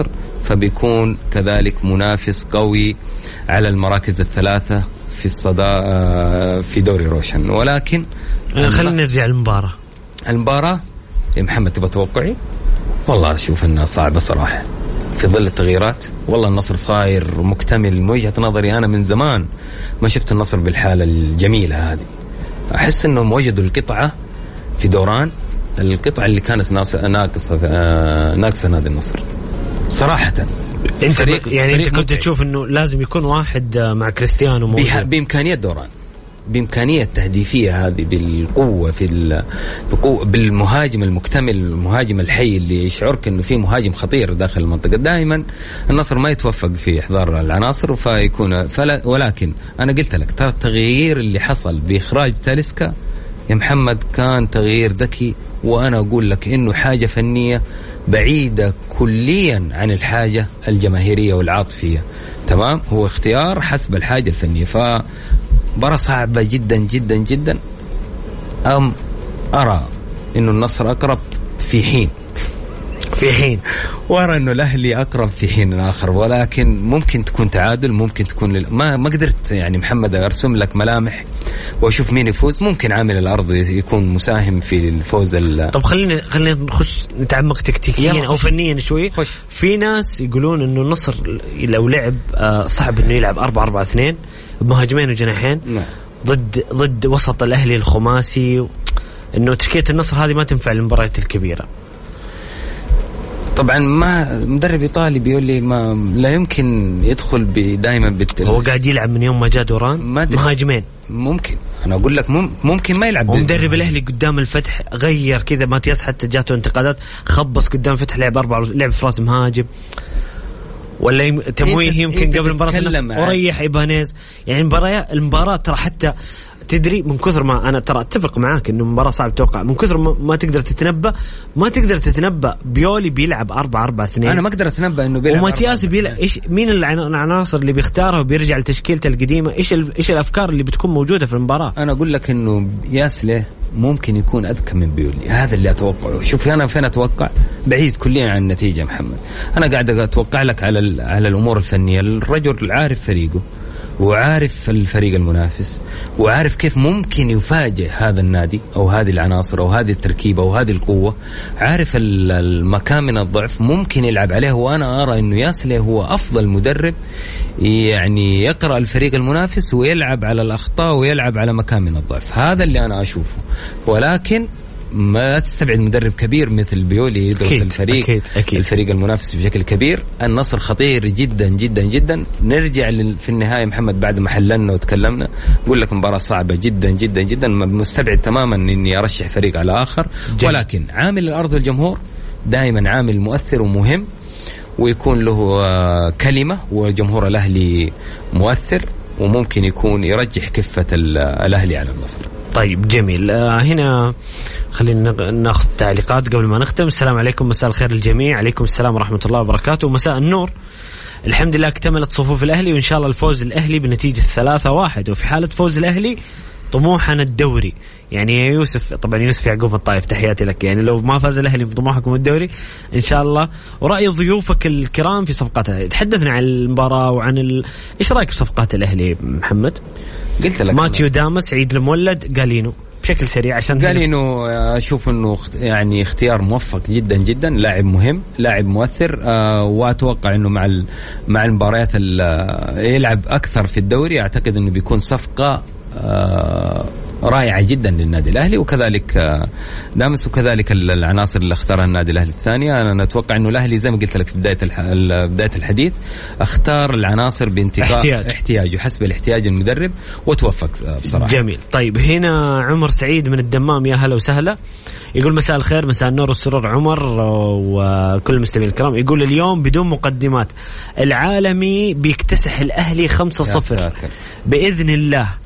فبيكون كذلك منافس قوي على المراكز الثلاثة في الصداء في دوري روشن. ولكن خلينا نرجع للمباراة. المباراة يا محمد تبغى توقعي؟ والله أشوف أنها صعبة صراحة في ظل التغييرات. والله النصر صاير مكتمل من وجهة نظري، أنا من زمان ما شفت النصر بالحالة الجميلة هذه. أحس أنهم وجدوا القطعة في دوران، القطعة اللي كانت ناقصة ناقصة نادي النصر صراحة. انت فريق يعني فريق انت كنت متعب. تشوف انه لازم يكون واحد مع كريستيانو موجود بامكانيه دوران، بامكانيه التهديفيه هذه، بالقوه في بالقوة بالمهاجم المكتمل، المهاجم الحي اللي يشعرك انه في مهاجم خطير داخل المنطقه. دائما النصر ما يتوفق في احضار العناصر فيكون فلا. ولكن انا قلت لك ترى التغيير اللي حصل باخراج تاليسكا يا محمد كان تغيير ذكي، وانا اقول لك انه حاجه فنيه بعيدة كليا عن الحاجة الجماهيرية والعاطفية. تمام، هو اختيار حسب الحاجة الفنية. فمباراة صعبة جدا جدا جدا. أم أرى إنه النصر أقرب في حين في حين وأرى إنه الأهلي أقرب في حين آخر. ولكن ممكن تكون تعادل، ممكن تكون لل... ما ما قدرت يعني محمد أرسم لك ملامح وأشوف مين يفوز. ممكن عامل الأرض يكون مساهم في الفوز ال... طب خلينا خلينا نخش نتعمق تكتيكيا أو فنيا شوي. خش. في ناس يقولون إنه النصر لو لعب صعب إنه يلعب أربعة أربعة اثنين بمهاجمين وجناحين ضد ضد وسط الأهلي الخماسي، إنه تشكيلة النصر هذه ما تنفع للمباريات الكبيرة. طبعا ما مدرب إيطالي بيقول لي ما لا يمكن يدخل دائما بالتل... هو قاعد يلعب من يوم ما جاء دوران مهاجمين. ممكن أنا أقول لك ممكن ما يلعب. ومدرب الأهلي قدام الفتح غير كذا، ماتياس حتى جاته انتقادات، خبص قدام فتح لعب أربعة لعب في راس مهاجم ولا يم... تمويه يمكن قبل مباراة النصر وريح إيبانيز. يعني المباراة المباراة ترى حتى تدري من كثر ما أنا ترى أتفق معاك إنه مباراة صعب توقع، من كثر ما, ما تقدر تتنبأ ما تقدر تتنبأ بيولي بيلعب أربعة أربعة اثنين. أنا ما أقدر أتنبأ إنه بيلعب وماتياس بيلعب إيش، مين العناصر اللي بيختارها وبيرجع لتشكيلته القديمة، إيش ال... إيش الأفكار اللي بتكون موجودة في المباراة. أنا أقول لك إنه ياسله ممكن يكون أذكى من بيولي، هذا اللي أتوقعه. شوف أنا فين أتوقع، بعيد كليا عن النتيجة محمد. أنا قاعد أتوقع لك على ال... على الأمور الفنية. الرجل عارف فريقه وعارف الفريق المنافس وعارف كيف ممكن يفاجئ هذا النادي أو هذه العناصر أو هذه التركيبة أو هذه القوة. عارف المكان من الضعف ممكن يلعب عليه. وأنا أرى أنه ياسله هو أفضل مدرب يعني يقرأ الفريق المنافس ويلعب على الأخطاء ويلعب على مكان من الضعف. هذا اللي أنا أشوفه. ولكن ما تستبعد مدرب كبير مثل بيولي يدرس أكيد الفريق أكيد أكيد. الفريق المنافس بشكل كبير. النصر خطير جدا جدا جدا. نرجع في النهاية محمد بعد ما حللنا وتكلمنا أقول لك مباراة صعبة جدا جدا جدا. مستبعد تماما إني أرشح فريق على آخر جي. ولكن عامل الأرض والجمهور دائما عامل مؤثر ومهم، ويكون له كلمة، وجمهور الأهلي مؤثر وممكن يكون يرجح كفة الأهلي على النصر. طيب جميل. آه هنا خلينا ناخذ تعليقات قبل ما نختم. السلام عليكم، مساء الخير الجميع. عليكم السلام ورحمة الله وبركاته. مساء النور. الحمد لله اكتملت صفوف الأهلي، وإن شاء الله الفوز الأهلي بنتيجة ثلاثة واحد، وفي حالة فوز الأهلي طموحنا الدوري. يعني يا يوسف، طبعا يوسف يعقوب الطائف تحياتي لك. يعني لو ما فاز الأهلي بطموحكم الدوري إن شاء الله. ورأي ضيوفك الكرام في صفقاتها. تحدثنا عن المباراة وعن ال... إيش رأيك في صفقات الأهلي محمد؟ قلت لك ماتيو دامس، عيد المولد، قالينو، بشكل سريع عشان قالينو أشوف إنه يعني اختيار موفق جدا جدا. لاعب مهم، لاعب مؤثر، آه وأتوقع إنه مع مع المباريات يلعب أكثر في الدوري. أعتقد إنه بيكون صفقة آه رائعة جدا للنادي الأهلي، وكذلك دامس وكذلك العناصر اللي اختارها النادي الأهلي الثانية. أنا أتوقع إنه الأهلي زي ما قلت لك في بداية بداية الحديث اختار العناصر بانتقاء احتياج. احتياجه حسب الاحتياج المدرب وتوفق بصراحة. جميل. طيب هنا عمر سعيد من الدمام، يا هلا وسهلا. يقول مساء الخير، مساء النور والسرور عمر وكل المستمعين الكرام. يقول اليوم بدون مقدمات العالمي بيكتسح الأهلي خمسة صفر بإذن الله.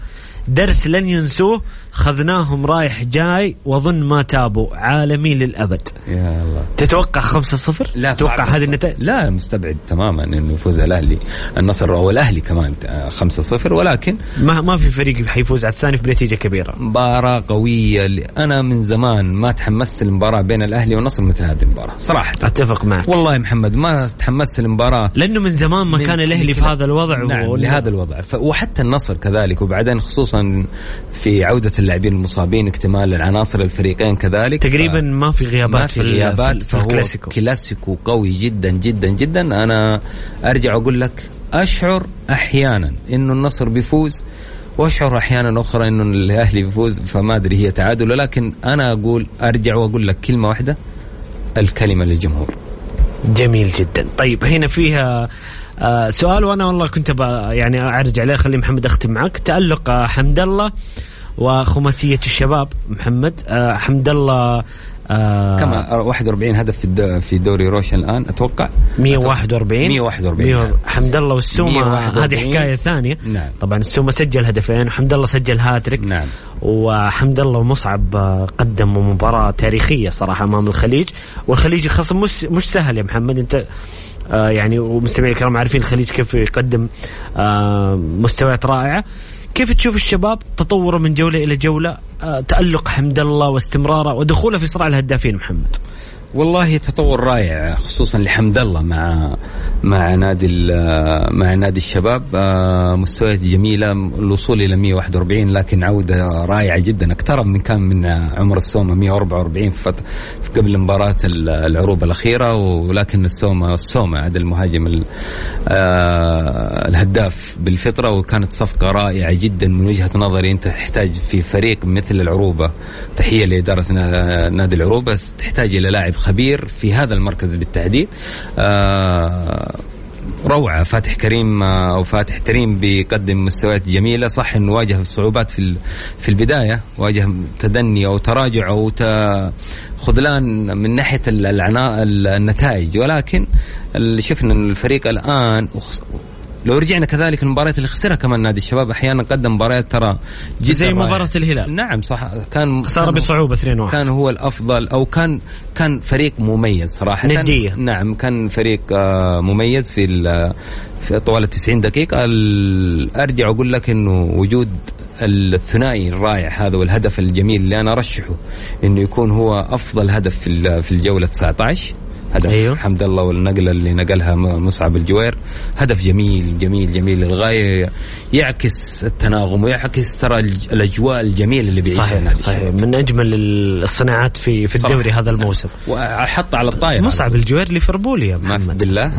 درس لن ينسوه، خذناهم رايح جاي وظن ما تابوا، عالمي للأبد. يا الله. تتوقع خمسة صفر؟ لا تتوقع هذه النتائج؟ لا مستبعد تماما إنه يفوز الأهلي النصر أو الأهلي كمان خمسة صفر، ولكن ما ما في فريق حيفوز على الثاني بنتيجة كبيرة. مباراة قوية. أنا من زمان ما تحمست المباراة بين الأهلي والنصر مثل هذه المباراة صراحة. أتفق معك والله محمد ما تحمست المباراة لأنه من زمان ما كان الأهلي في هذا الوضع. نعم لهذا الوضع. وحتى النصر كذلك، وبعدين خصوصا في عودة اللاعبين المصابين، اكتمال العناصر الفريقين كذلك تقريبا ف... ما في غيابات، ما في غيابات، في الكلاسيكو. كلاسيكو قوي جدا جدا جدا. أنا أرجع أقول لك أشعر أحيانا إنه النصر بيفوز، وأشعر أحيانا أخرى إنه الأهلي بيفوز، فما أدري هي تعادل. ولكن أنا أقول أرجع وأقول لك كلمة واحدة، الكلمة للجمهور. جميل جدا. طيب هنا فيها آه سؤال، وأنا والله كنت يعني أعرج عليه، خلي محمد أختم معك. تألق آه حمد الله وخماسية الشباب محمد. آه حمد الله آه كما واحد وأربعين هدف في في دوري روشن الآن أتوقع مية وواحد وأربعين مية وواحد وأربعين. حمد الله والسومة هذه حكاية ثانية. نعم. طبعا السومة سجل هدفين وحمد الله سجل هاتريك. نعم. وحمد الله ومصعب قدموا مباراة تاريخية صراحة أمام الخليج، والخليج خصم مش مش سهل يا محمد. أنت آه يعني ومستمعي الكرام عارفين الخليج كيف يقدم آه مستويات رائعة. كيف تشوف الشباب تطوره من جولة إلى جولة، آه تألق حمد الله واستمراره ودخوله في صراع الهدافين محمد؟ والله تطور رائع، خصوصا لحمد الله مع مع نادي مع نادي الشباب. مستويات جميلة، الوصول إلى مية وواحد وأربعين، لكن عودة رائعة جدا، اقترب من كان من عمر السومة مية وأربعة وأربعين في قبل مباراة العروبة الأخيرة. ولكن السومة السومة عاد المهاجم الهداف بالفطرة، وكانت صفقة رائعة جدا من وجهة نظري. أنت تحتاج في فريق مثل العروبة، تحية لإدارة نادي العروبة، تحتاج إلى لاعب خبير في هذا المركز بالتحديد. آه روعة. فاتح كريم أو فاتح تريم بيقدم مستويات جميلة. صح إنه واجه الصعوبات في في البداية، واجه تدني أو تراجع أو خذلان من ناحية النتائج، ولكن اللي شفنا إن الفريق الآن لو رجعنا كذلك المباريات اللي خسرها كمان نادي الشباب أحيانا قدم مباريات ترى جدا زي مباراة الهلال. نعم صح، كان خسارة بصعوبة اثنين واحد، كان هو الأفضل أو كان كان فريق مميز صراحة ندية. نعم كان فريق مميز في في طوال التسعين دقيقة. أرجع أقول لك إنه وجود الثنائي الرائع هذا والهدف الجميل اللي أنا أرشحه إنه يكون هو أفضل هدف في في الجولة تسعة عشر، هدف أيوه. حمد الله والنقلة اللي نقلها مصعب الجوير، هدف جميل جميل جميل للغاية، يعكس التناغم ويعكس ترى الأجواء الجميلة اللي بيعيشها. صحيح صحيح، من أجمل الصناعات في في الدوري هذا الموسم. وحط على الطاير مصعب الجوير ليفربولي يا محمد بالله.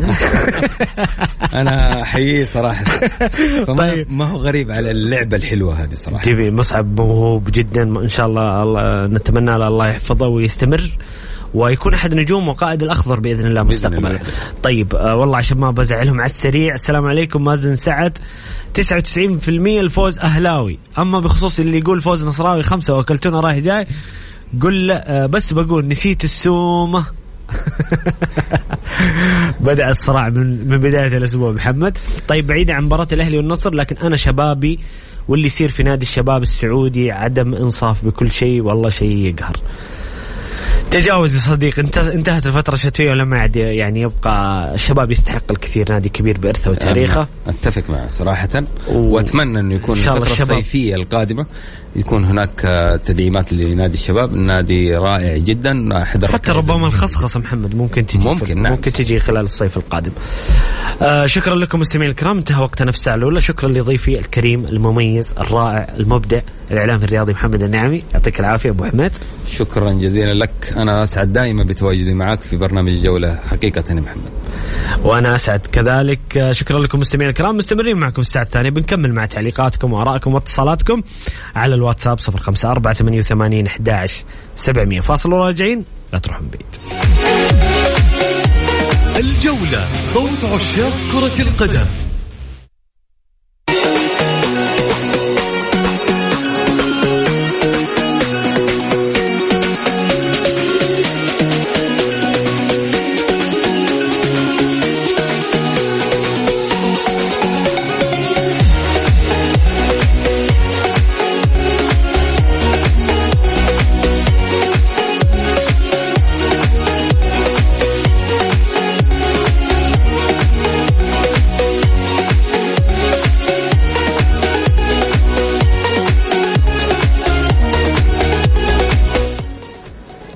أنا حقيقي صراحة طيب. ما هو غريب على اللعبة الحلوة هذه صراحة. جيبي مصعب موهوب جدا إن شاء الله, الله نتمنى له الله يحفظه ويستمر ويكون أحد نجوم وقائد الأخضر بإذن الله مستقبلا. طيب آه والله عشان ما بزعلهم على السريع، السلام عليكم مازن سعد، تسعة وتسعين بالمئة الفوز أهلاوي، أما بخصوص اللي يقول فوز نصراوي خمسة وأكلتونا رايح جاي قل آه بس بقول نسيت السومة. بدأ الصراع من, من بداية الأسبوع محمد. طيب بعيد عن مباراة الأهلي والنصر، لكن أنا شبابي واللي يصير في نادي الشباب السعودي عدم إنصاف بكل شيء، والله شيء يقهر. تجاوز يا صديق، انت انتهت الفترة الشتوية ولما عاد يعني يبقى الشباب يستحق الكثير، نادي كبير بإرثه وتاريخه. اتفق معه صراحة و... واتمنى انه يكون الفترة الصيفية القادمة يكون هناك تدعيمات لنادي الشباب، نادي رائع جدا. حتى ربما الخصخصة محمد ممكن تجي ممكن, نعم. ممكن تجي خلال الصيف القادم. آه شكرا لكم مستمعين الكرام، انتهى وقتنا في الساعة الأولى. شكرا لضيفي الكريم المميز الرائع المبدع الإعلامي الرياضي محمد النعمي، يعطيك العافية أبو حميد. شكرا جزيلا لك، أنا أسعد دائما بتواجدي معك في برنامج الجولة حقيقة يا محمد. وأنا أسعد كذلك. شكرا لكم مستمعين الكرام، مستمرين معكم الساعة الثانية، بنكمل مع تعليقاتكم وآرائكم واتصالاتكم على الواتساب صفر خمسة أربعة ثمانية وثمانين أحد عشر سبعمية. فاصل وراجعين، لا تروحون بعيد. الجولة صوت عشاق كرة القدم.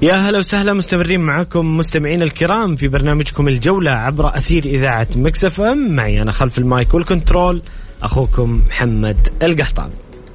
يا هلا وسهلا، مستمرين معكم مستمعين الكرام في برنامجكم الجولة عبر أثير إذاعة ميكس اف ام. معي أنا خلف المايك والكنترول أخوكم محمد القحطان.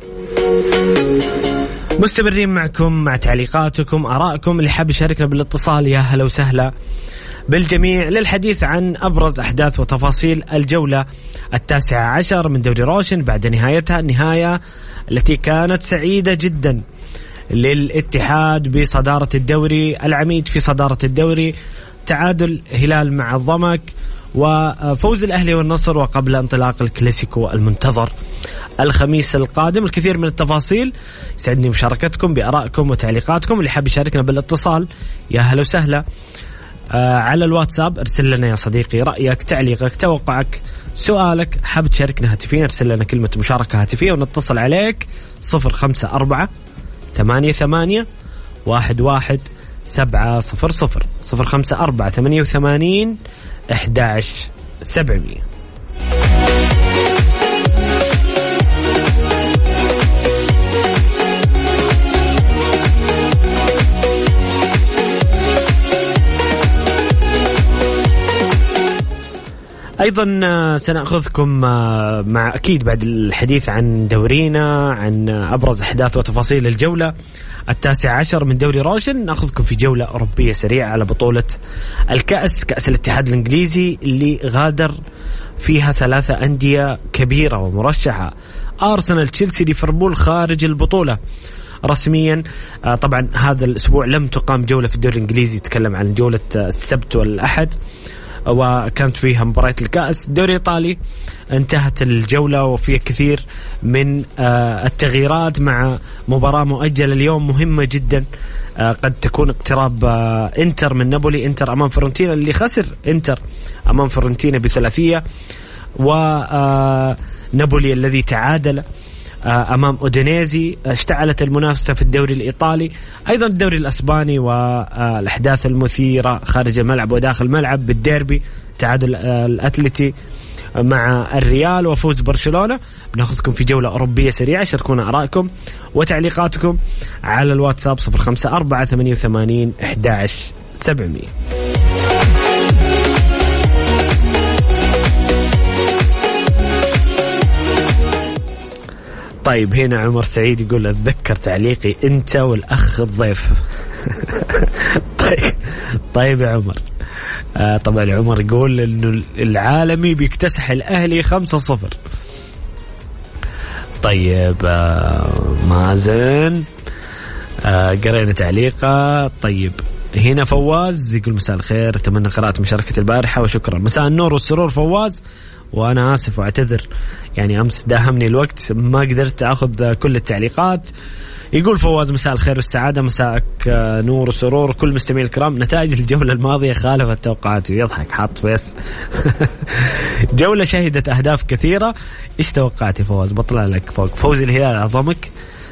مستمرين معكم مع تعليقاتكم، آرائكم. اللي حاب يشاركنا بالاتصال يا هلا وسهلا بالجميع للحديث عن أبرز أحداث وتفاصيل الجولة التاسعة عشر من دوري روشن بعد نهايتها، النهاية التي كانت سعيدة جدا للاتحاد بصدارة الدوري، العميد في صدارة الدوري، تعادل هلال مع الضمك، وفوز الأهلي والنصر، وقبل انطلاق الكلاسيكو المنتظر الخميس القادم. الكثير من التفاصيل، يسعدني مشاركتكم بآرائكم وتعليقاتكم. اللي حاب يشاركنا بالاتصال يا هلا وسهلا آه على الواتساب، ارسل لنا يا صديقي رأيك، تعليقك، توقعك، سؤالك. حاب تشاركنا هاتفيا، ارسل لنا كلمة مشاركة هاتفية ونتصل عليك صفر خمسة أربعة ثمانية ثمانية واحد واحد سبعة صفر صفر صفر خمسة أربعة ثمانية وثمانين أحد عشر سبعمية. أيضا سنأخذكم مع أكيد بعد الحديث عن دورينا، عن أبرز أحداث وتفاصيل الجولة التاسع عشر من دوري روشن، نأخذكم في جولة أوروبية سريعة على بطولة الكأس، كأس الاتحاد الإنجليزي اللي غادر فيها ثلاثة أندية كبيرة ومرشحة، أرسنال، تشيلسي، ليفربول خارج البطولة رسميا. طبعا هذا الأسبوع لم تقام جولة في الدوري الإنجليزي، تكلم عن جولة السبت والأحد وكانت فيها مباراة الكأس. الدوري الإيطالي انتهت الجولة وفيها كثير من التغييرات مع مباراة مؤجلة اليوم مهمة جدا، قد تكون اقتراب انتر من نابولي، انتر أمام فورنتينا، اللي خسر انتر أمام فورنتينا بثلاثية، ونابولي الذي تعادل أمام أودينيزي. اشتعلت المنافسة في الدوري الإيطالي، أيضا الدوري الأسباني والأحداث المثيرة خارج الملعب وداخل الملعب بالديربي، تعادل الأتلتي مع الريال وفوز برشلونة. بناخذكم في جولة أوروبية سريعة، شاركونا آرائكم وتعليقاتكم على الواتساب صفر خمسة أربعة ثمانية وثمانين أحد عشر سبعمية. طيب هنا عمر سعيد يقول أتذكر تعليقي أنت والأخ الضيف. طيب طيب يا عمر. آه طبعا عمر يقول إنه العالمي بيكتسح الأهلي خمسة صفر. طيب آه مازن آه قرينا تعليقه. طيب هنا فواز يقول مساء الخير، أتمنى قراءة مشاركة البارحة وشكرا. مساء النور والسرور فواز، وأنا آسف وأعتذر يعني أمس داهمني الوقت ما قدرت أخذ كل التعليقات. يقول فواز مساء الخير والسعادة، مساءك نور وسرور كل مستمعي الكرام. نتائج الجولة الماضية خالفت توقعاتي. يضحك حاط فيس. جولة شهدت أهداف كثيرة. إيش توقعتي فواز؟ بطلع لك فوق. فوز الهلال أعظمك،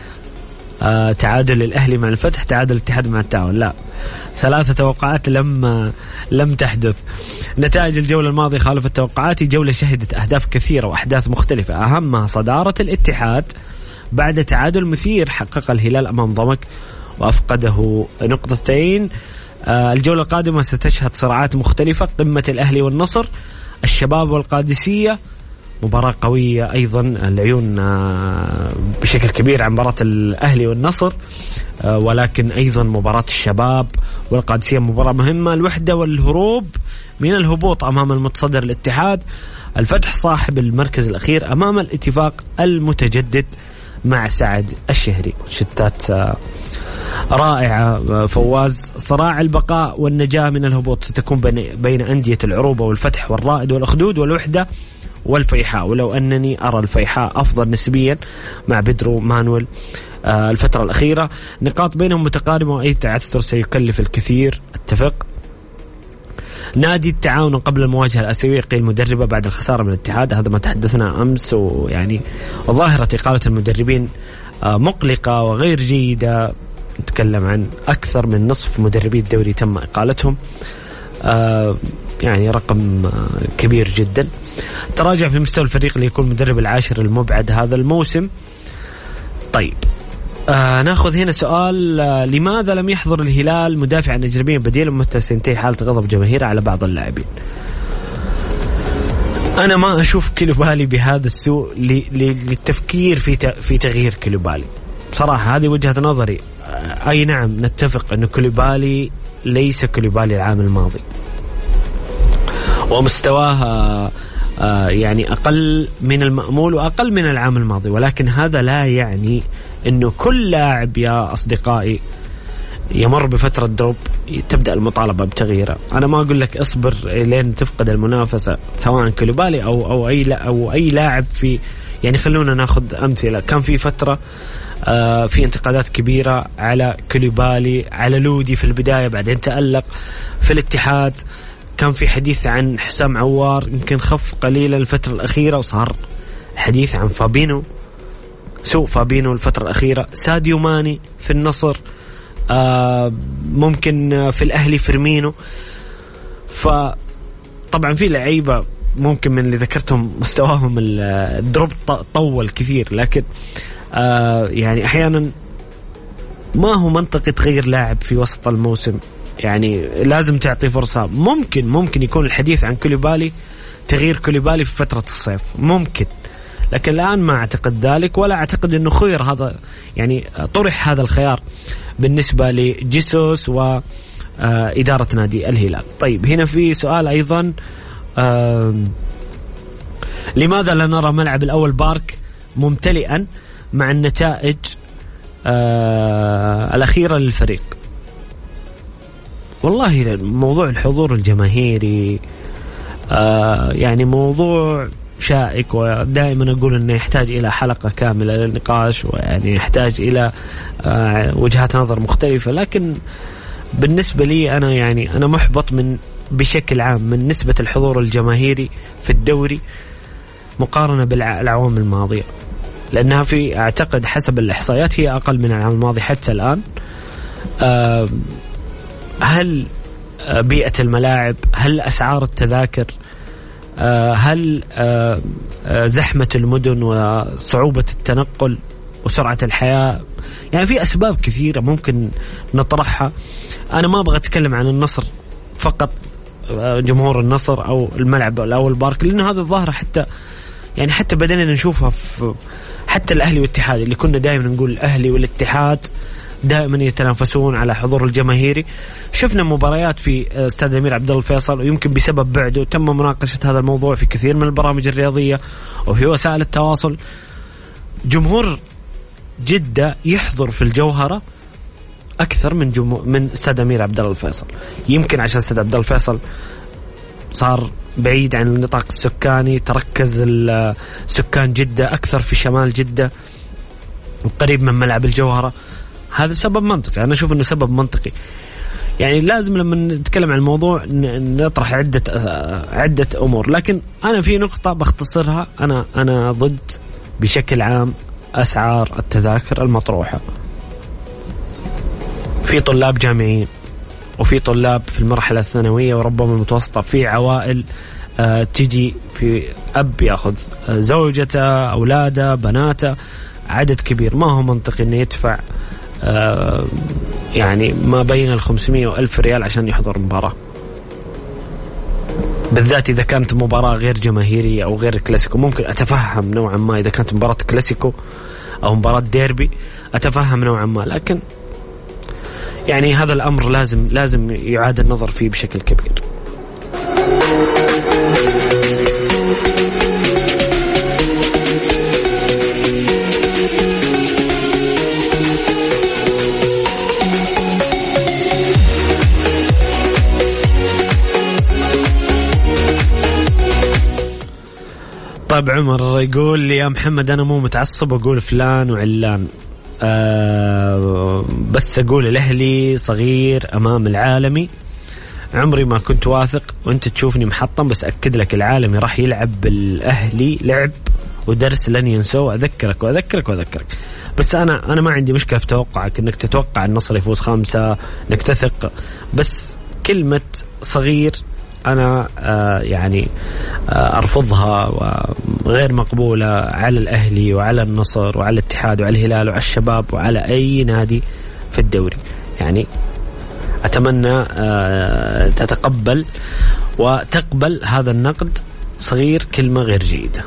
آه تعادل الأهلي مع الفتح، تعادل الاتحاد مع التعاون. لا، ثلاثة توقعات لم لم تحدث. نتائج الجولة الماضية خالفت توقعاتي. جولة شهدت أهداف كثيرة وأحداث مختلفة، أهمها صدارة الاتحاد بعد تعادل مثير حقق الهلال أمام ضمك وأفقده نقطتين. آه الجولة القادمة ستشهد صراعات مختلفة، قمة الأهلي والنصر، الشباب والقادسية، مباراة قوية أيضا. العيون بشكل كبير عن مباراة الأهلي والنصر، ولكن أيضا مباراة الشباب والقادسية مباراة مهمة. الوحدة والهروب من الهبوط أمام المتصدر الاتحاد. الفتح صاحب المركز الأخير أمام الاتفاق المتجدد مع سعد الشهري. شتات رائعة فواز. صراع البقاء والنجاة من الهبوط ستكون بين أندية العروبة والفتح والرائد والأخدود والوحدة والفيحاء، ولو أنني أرى الفيحاء أفضل نسبيا مع بيدرو مانويل آه الفترة الأخيرة. نقاط بينهم متقاربة وأي تعثر سيكلف الكثير. اتفق. نادي التعاون قبل المواجهة الآسيوية قيل مدربة بعد الخسارة من الاتحاد، هذا ما تحدثنا أمس. ويعني وظاهرة إقالة المدربين آه مقلقة وغير جيدة. نتكلم عن أكثر من نصف مدربي الدوري تم إقالتهم، آه يعني رقم آه كبير جدا. تراجع في مستوى الفريق ليكون مدرب العاشر المبعد هذا الموسم. طيب آه ناخذ هنا سؤال. آه لماذا لم يحضر الهلال مدافعا اجنبيا بديلا متى سنتهي حاله غضب جماهيره على بعض اللاعبين؟ انا ما اشوف كلوبالي بهذا السوء للتفكير في في تغيير كلوبالي بصراحه. هذه وجهه نظري. آه اي نعم نتفق انه كلوبالي ليس كلوبالي العام الماضي ومستواه آه يعني أقل من المأمول وأقل من العام الماضي، ولكن هذا لا يعني أنه كل لاعب يا أصدقائي يمر بفترة دروب تبدأ المطالبة بتغييره. أنا ما أقول لك اصبر لين تفقد المنافسة سواء كلوبالي أو أو أي لا أو أي لاعب في يعني خلونا ناخذ أمثلة. كان في فترة آه في انتقادات كبيرة على كلوبالي، على لودي في البداية، بعدين تألق في الاتحاد. كان في حديث عن حسام عوار، يمكن خف قليلا الفترة الأخيرة، وصار الحديث عن فابينو، سوء فابينو الفترة الأخيرة. ساديو ماني في النصر، آه ممكن في الأهلي فيرمينو. فطبعا في لعيبة ممكن من اللي ذكرتهم مستواهم الدروب طول كثير، لكن آه يعني أحيانا ما هو منطقي تغير لاعب في وسط الموسم، يعني لازم تعطي فرصة. ممكن ممكن يكون الحديث عن كوليبالي تغيير كوليبالي في فترة الصيف ممكن، لكن الآن ما أعتقد ذلك، ولا أعتقد أنه خير هذا، يعني طرح هذا الخيار بالنسبة لجيسوس وإدارة نادي الهلال. طيب هنا في سؤال أيضا، لماذا لا نرى ملعب الأول بارك ممتلئا مع النتائج الأخيرة للفريق؟ والله موضوع الحضور الجماهيري آه يعني موضوع شائك، ودائما أقول أنه يحتاج إلى حلقة كاملة للنقاش، ويعني يحتاج إلى آه وجهات نظر مختلفة. لكن بالنسبة لي أنا يعني أنا محبط من بشكل عام من نسبة الحضور الجماهيري في الدوري مقارنة بالأعوام الماضية، لأنها في أعتقد حسب الإحصائيات هي أقل من العام الماضي حتى الآن. آه هل بيئة الملاعب، هل أسعار التذاكر، هل زحمة المدن وصعوبة التنقل وسرعة الحياة؟ يعني في أسباب كثيرة ممكن نطرحها. أنا ما أبغى أتكلم عن النصر فقط، جمهور النصر أو الملعب أو البارك، لأنه هذا الظاهرة حتى يعني حتى بدأنا نشوفها في حتى الأهلي والاتحاد، اللي كنا دائما نقول الأهلي والاتحاد دائما يتنافسون على حضور الجماهيري. شفنا مباريات في استاد الأمير عبد الله الفيصل، ويمكن بسبب بعده تم مناقشة هذا الموضوع في كثير من البرامج الرياضية وفي وسائل التواصل. جمهور جدة يحضر في الجوهرة أكثر من جمهور من استاد الأمير عبد الله الفيصل، يمكن عشان استاد عبد الله الفيصل صار بعيد عن النطاق السكاني، تركز السكان جدة أكثر في شمال جدة قريب من ملعب الجوهرة. هذا سبب منطقي، أنا أشوف أنه سبب منطقي. يعني لازم لما نتكلم عن الموضوع نطرح عدة عدة أمور، لكن أنا في نقطة بختصرها. أنا أنا ضد بشكل عام أسعار التذاكر المطروحة. في طلاب جامعيين وفي طلاب في المرحلة الثانوية وربما المتوسطة، في عوائل آه تجي في أب يأخذ زوجته أولاده بناته عدد كبير، ما هو منطقي إنه يدفع آه يعني ما بين الخمسمية وألف ريال عشان يحضر مباراة، بالذات إذا كانت مباراة غير جماهيرية أو غير كلاسيكو. ممكن أتفهم نوعا ما إذا كانت مباراة كلاسيكو أو مباراة ديربي أتفهم نوعا ما، لكن يعني هذا الأمر لازم لازم يعاد النظر فيه بشكل كبير. طيب عمر يقول لي يا محمد أنا مو متعصب أقول فلان وعلان، أه بس أقول الأهلي صغير أمام العالمي. عمري ما كنت واثق وأنت تشوفني محطم، بس أكد لك العالمي راح يلعب بالأهلي لعب ودرس لن ينسوه. أذكرك وأذكرك وأذكرك. بس أنا أنا ما عندي مشكلة في توقعك إنك تتوقع النصر يفوز خمسة، إنك تثق، بس كلمة صغير أنا آه يعني آه أرفضها وغير مقبولة على الأهلي وعلى النصر وعلى الاتحاد. الاتحاد وعلى الهلال وعلى الشباب وعلى أي نادي في الدوري. يعني أتمنى تتقبل وتقبل هذا النقد صغير، كلمة غير جيدة.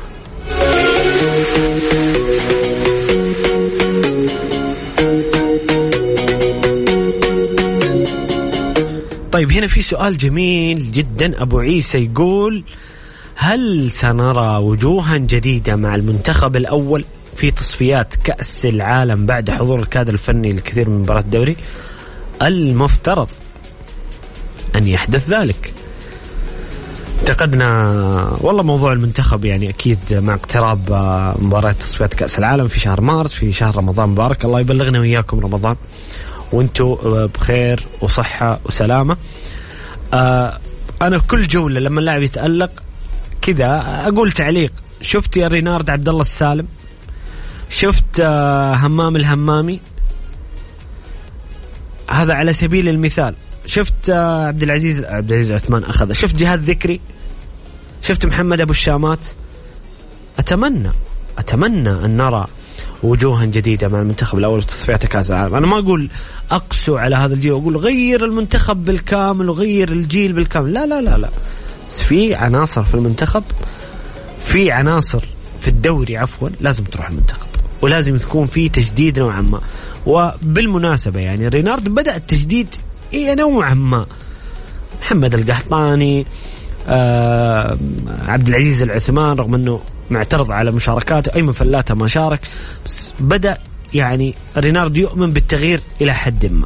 طيب هنا في سؤال جميل جدا. أبو عيسى يقول: هل سنرى وجوها جديدة مع المنتخب الأول في تصفيات كأس العالم بعد حضور الكادر الفني لكثير من مباريات الدوري؟ المفترض أن يحدث ذلك. اعتقدنا والله موضوع المنتخب يعني أكيد مع اقتراب مباراة تصفيات كأس العالم في شهر مارس، في شهر رمضان مبارك، الله يبلغنا وياكم رمضان وانتوا بخير وصحة وسلامة. آه أنا كل جولة لما اللاعب يتألق كذا أقول تعليق: شفت يا رينارد عبد الله السالم، شفت آه همام الهمامي، هذا على سبيل المثال، شفت آه عبد العزيز عبد العزيز عثمان أخذ، شفت جهاد ذكري، شفت محمد أبو الشامات. أتمنى أتمنى أن نرى وجوها جديدة مع المنتخب الأول في تصفيات كأس العالم. أنا ما أقول أقسو على هذا الجيل وأقول غير المنتخب بالكامل وغير الجيل بالكامل، لا لا لا لا. بس في عناصر في المنتخب، في عناصر في الدوري عفوا لازم تروح المنتخب، ولازم يكون في تجديد نوعا ما. وبالمناسبة يعني رينارد بدأ التجديد إيه نوعا ما. محمد القحطاني، آه عبد العزيز العثمان رغم أنه معترض على مشاركاته، أيمن فلاتة ما شارك، بس بدأ يعني رينارد يؤمن بالتغيير إلى حد ما.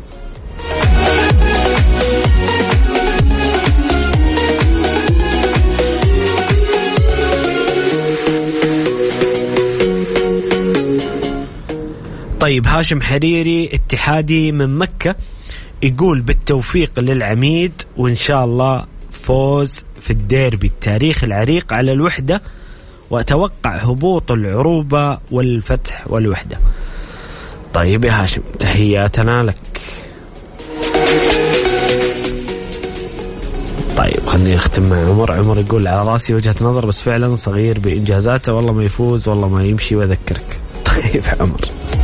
طيب هاشم حريري اتحادي من مكة يقول: بالتوفيق للعميد وإن شاء الله فوز في الديربي التاريخ العريق على الوحدة، وأتوقع هبوط العروبة والفتح والوحدة. طيب يا هاشم تحياتنا لك. طيب خليني أختم مع عمر. عمر يقول: على راسي وجهة نظر بس فعلا صغير بإنجازاته، والله ما يفوز والله ما يمشي وأذكرك. طيب عمر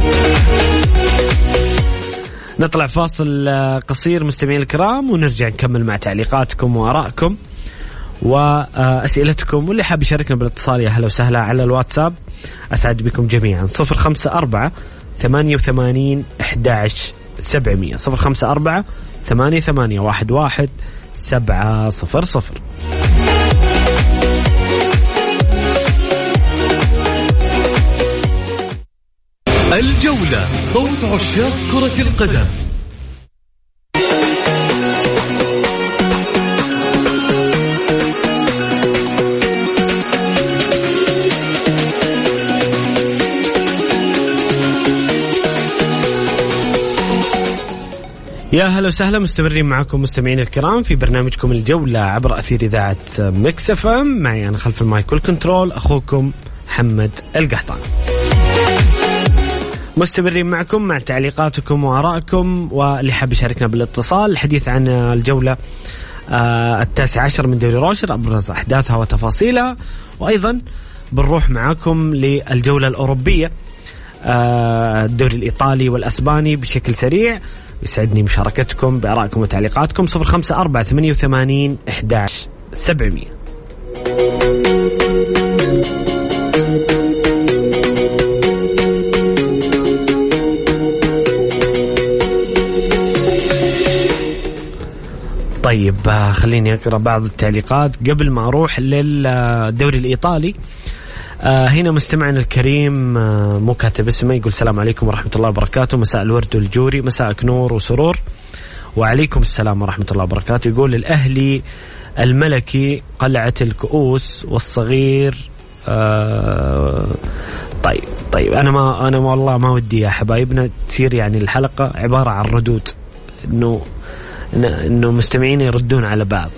نطلع فاصل قصير مستمعين الكرام ونرجع نكمل مع تعليقاتكم وآرائكم وأسئلتكم، واللي حاب يشاركنا بالاتصال يا هلا وسهلا على الواتساب. أسعد بكم جميعا. صفر خمسة أربعة ثمانية وثمانين أحد عشر سبعمية صفر خمسة أربعة ثمانية ثمانية واحد واحد سبعة صفر صفر. الجولة صوت عشاق كرة القدم. يا هلا وسهلا، مستمرين معكم مستمعين الكرام في برنامجكم الجولة عبر أثير إذاعة ميكس اف ام. معي أنا خلف المايك والكنترول أخوكم محمد القحطاني. مستمرين معكم مع تعليقاتكم وآرائكم، واللي حاب يشاركنا بالاتصال الحديث عن الجولة آه التاسع عشر من دوري روشر، أبرز أحداثها وتفاصيلها، وأيضا بنروح معكم للجولة الأوروبية آه الدوري الإيطالي والأسباني بشكل سريع. يسعدني مشاركتكم بآرائكم وتعليقاتكم. صفر خمسة أربعة ثمانية وثمانين أحد عشر سبعمية. طيب خليني أقرأ بعض التعليقات قبل ما أروح للدوري الإيطالي. آه هنا مستمعنا الكريم آه مو كاتب اسمه، يقول: السلام عليكم ورحمة الله وبركاته، مساء الورد والجوري، مساءك نور وسرور. وعليكم السلام ورحمة الله وبركاته. يقول: الأهلي الملكي قلعة الكؤوس والصغير. آه طيب طيب أنا ما أنا والله ما ودي يا حبايبنا تصير يعني الحلقة عبارة عن ردود، إنه إنه مستمعين يردون على بعض،